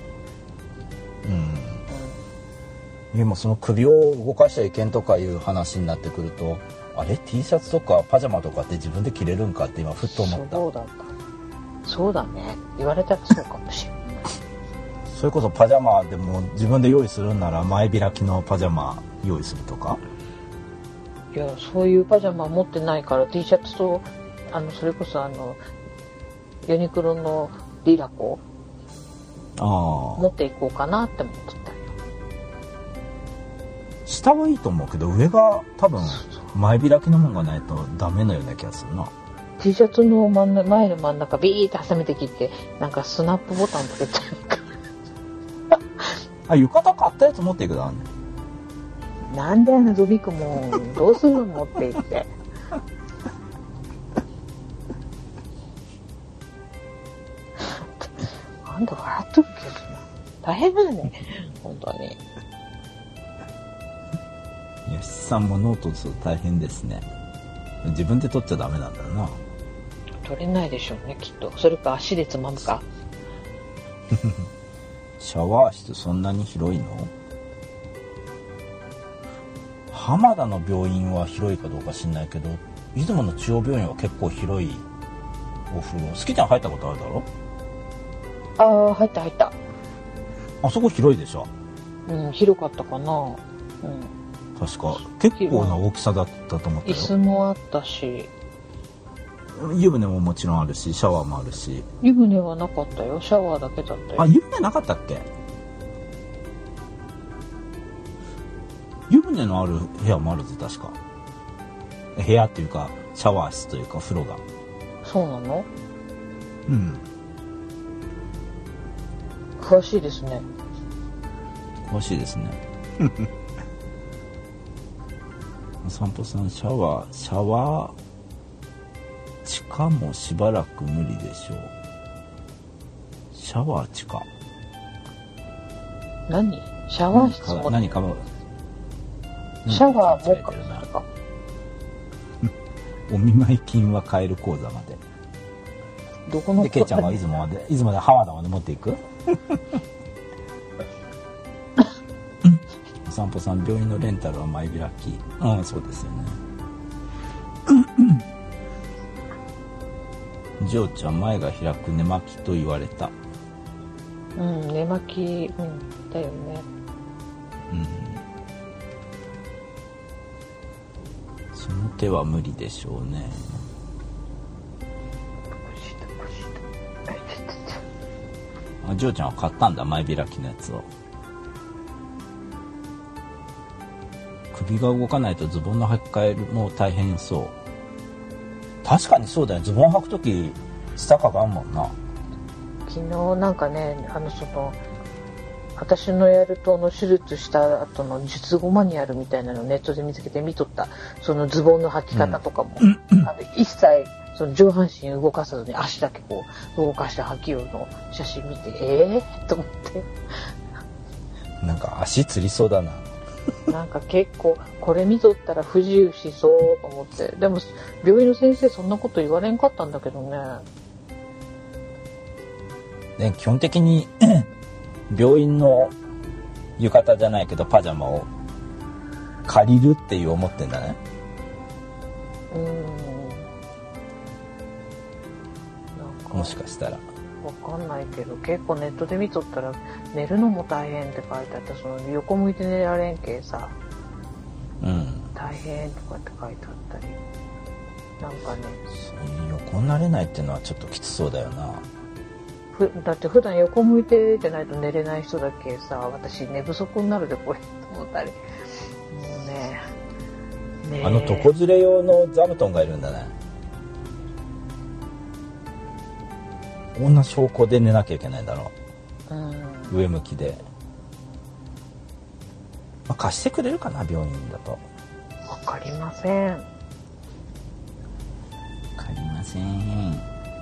でもその首を動かしちゃいけんとかいう話になってくると、あれ T シャツとかパジャマとかって自分で着れるんかって今ふっと思った。 そうだった。そうだね。言われたらそうかもしれない。 それこそパジャマでも自分で用意するんなら前開きのパジャマ用意するとか。 いやそういうパジャマ持ってないから T シャツとそれこそユニクロのリラコ持っていこうかなって思ってたよ。 下はいいと思うけど上が多分前開きのもんがないとダメなような気がするな。 T シャツの前の真ん中ビーって挟めて切ってなんかスナップボタンつけて浴衣買ったやつ持っていくだね。 なんでゾビクもどうするの持って行ってあんた笑っとるけどな。大変だね本当に。 いや七三もノートすると大変ですね。自分で取っちゃダメなんだな。 取れないでしょうねきっと。それか足でつまむかシャワー室そんなに広いの？浜田の病院は広いかどうか知んないけど、出雲の中央病院は結構広いお風呂。好きちゃん入ったことあるだろ？ ああ入った。 あそこ広いでしょ？ 広かったかな。 確か結構な大きさだったと思ったよ。 椅子もあったし湯船ももちろんあるしシャワーもあるし。 湯船はなかったよ。シャワーだけだったよ。 あ、湯船なかったっけ？湯船のある部屋もあるぜ確か。部屋っていうかシャワー室というか風呂が。 そうなの？詳しいですね。 詳しいですねお散歩さんシャワー地下もしばらく無理でしょう。シャワー地下何？シャワー室も何かシャワーもかかお見舞い金は買える口座まで。 どこのでケイちゃんは出雲で浜田まで持っていくお散歩さん病院のレンタルは前開き。そうですよねジョーちゃん前が開く寝巻きと言われた。 寝巻きだよね。 その手は無理でしょうね。ジョーちゃんは買ったんだ前開きのやつを。首が動かないとズボンの履き替えも大変そう。確かにそうだよ。ズボン履くとき下かがんもんな。 昨日なんかね私のやると手術した後の術後マニュアルみたいなのをネットで見つけて見とった。そのズボンの履き方とかも、一切その上半身動かさずに足だけこう動かして履きようの写真見てと思ってなんか足つりそうだななんか結構これ見とったら不自由しそうと思って。でも病院の先生そんなこと言われんかったんだけどね。 で基本的に病院の浴衣じゃないけどパジャマを借りるっていう思ってんだね。 なんかもしかしたらわかんないけど、結構ネットで見とったら寝るのも大変って書いてあった。その横向いて寝られんけさ、大変とかって書いてあったり、なんかね、 横になれないっていうのはちょっときつそうだよな。 だって普段横向いてじゃないと寝れない人だけさ、私寝不足になるでこれと思ったり、もうね、 床ずれ用の座布団がいるんだね。こんな証拠で寝なきゃいけないんだろう。上向きで、貸してくれるかな、病院だと。 わかりません。 わかりません。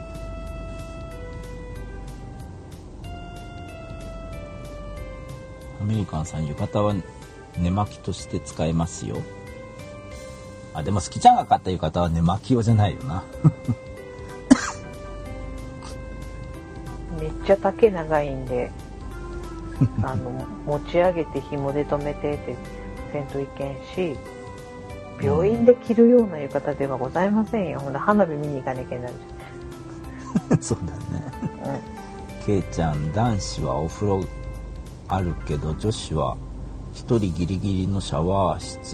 アメリカンさん、浴衣は寝巻きとして使えますよ。でも好きちゃんが買った浴衣は寝巻き用じゃないよな。 めっちゃ丈長いんで持ち上げて紐で留めてってせんといけんし、病院で着るような浴衣ではございませんよ。ほんで花火見に行かなきゃいけないそうだね。ケイちゃん、男子はお風呂あるけど女子は一人ギリギリのシャワー室。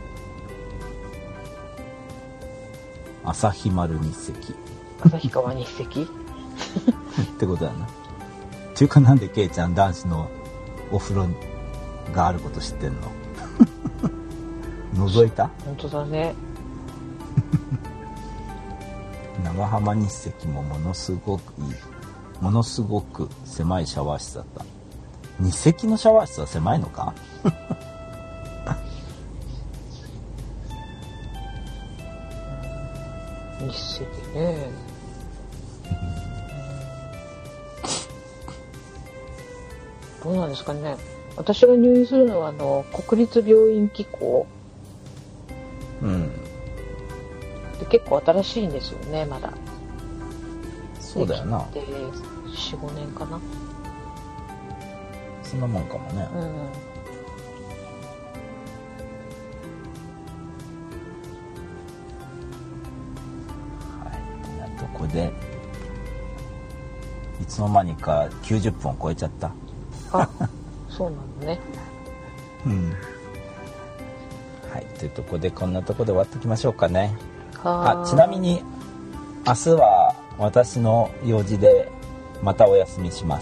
旭丸日赤。 旭川日赤ってことだな。っていうか、なんでケイちゃん男子のお風呂があること知ってんの？覗いた？ 本当だね。 長浜日赤もものすごく狭いシャワー室だった。日赤のシャワー室は狭いのか？ 日赤ね。どうなんですかね。私が入院するのは国立病院機構。で結構新しいんですよね、まだ。 そうだよな。 で4、5年かな。 そんなもんかもね。とこでいつの間にか90分を超えちゃった。 そうなのね。 はい、というとこでこんなとこで終わっておきましょうかね。ちなみに明日は私の用事でまたお休みします。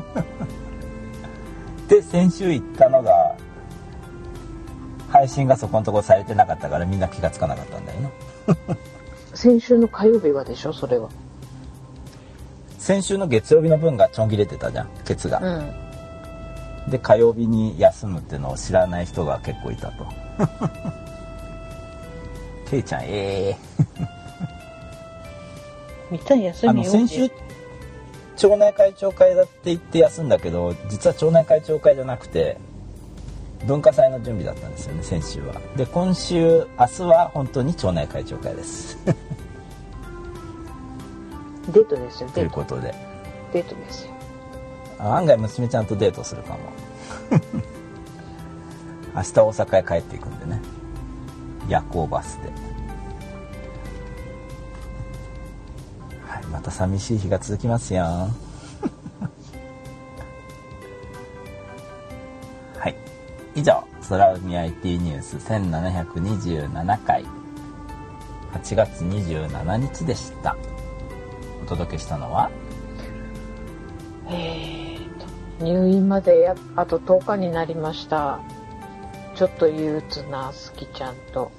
で、先週言ったのが配信がそこのところされてなかったからみんな気がつかなかったんだよな。 先週の火曜日はでしょ、それは。 先週の月曜日の分がちょん切れてたじゃん、ケツが。で、火曜日に休むってのを知らない人が結構いたと。ケイちゃん、 みたい休みよ。 先週町内会長会だって言って休んだけど、実は町内会長会じゃなくて文化祭の準備だったんですよね、先週は。で、明日は本当に町内会長会です。 デートですよ。 ということでデートですよ。 案外娘ちゃんとデートするかも。明日大阪へ帰っていくんでね、夜行バスで。はい、また寂しい日が続きますよ。はい、以上空海 IT ニュース1727回8月27日でした。お届けしたのは入院まであと10日になりました。ちょっと憂鬱なすきちゃんと。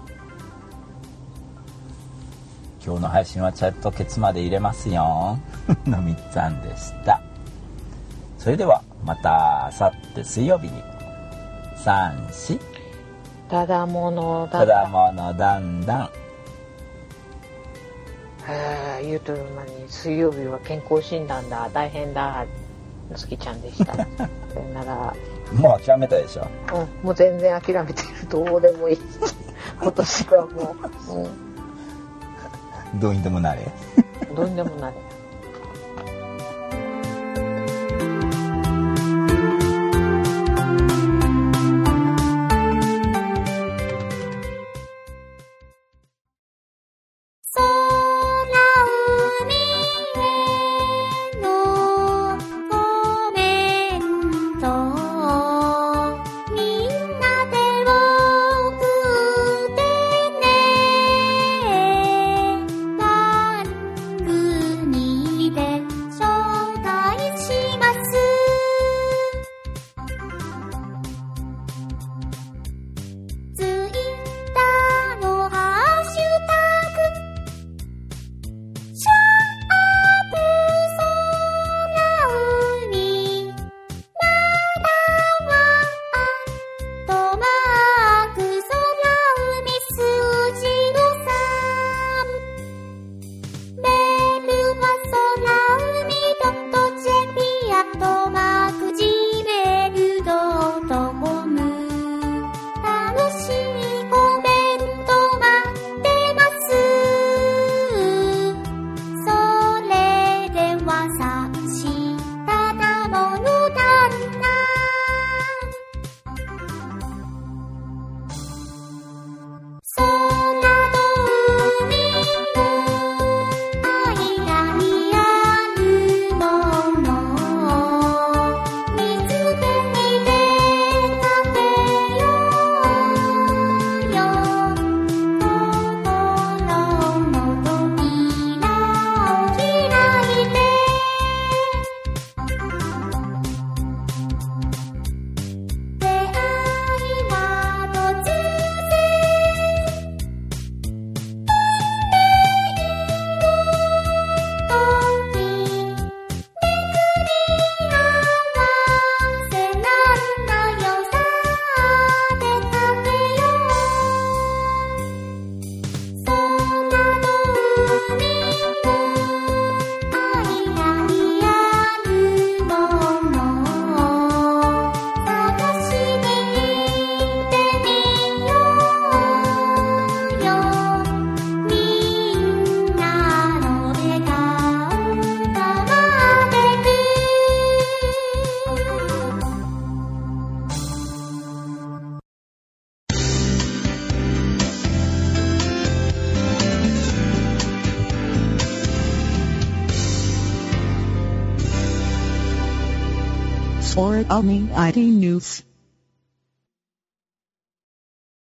今日の配信はちゃんとケツまで入れますよのみっつぁんでした。それではまた明後日水曜日に3、4 ただものだんだん言うとる間に水曜日は健康診断だ、大変だのすきちゃんでした。さよなら。 もう諦めたでしょ。 もう全然諦めてる。どうでもいい。今年はもう、 どうにでもなれ。 どうにでもなれ。 or Omni ID News.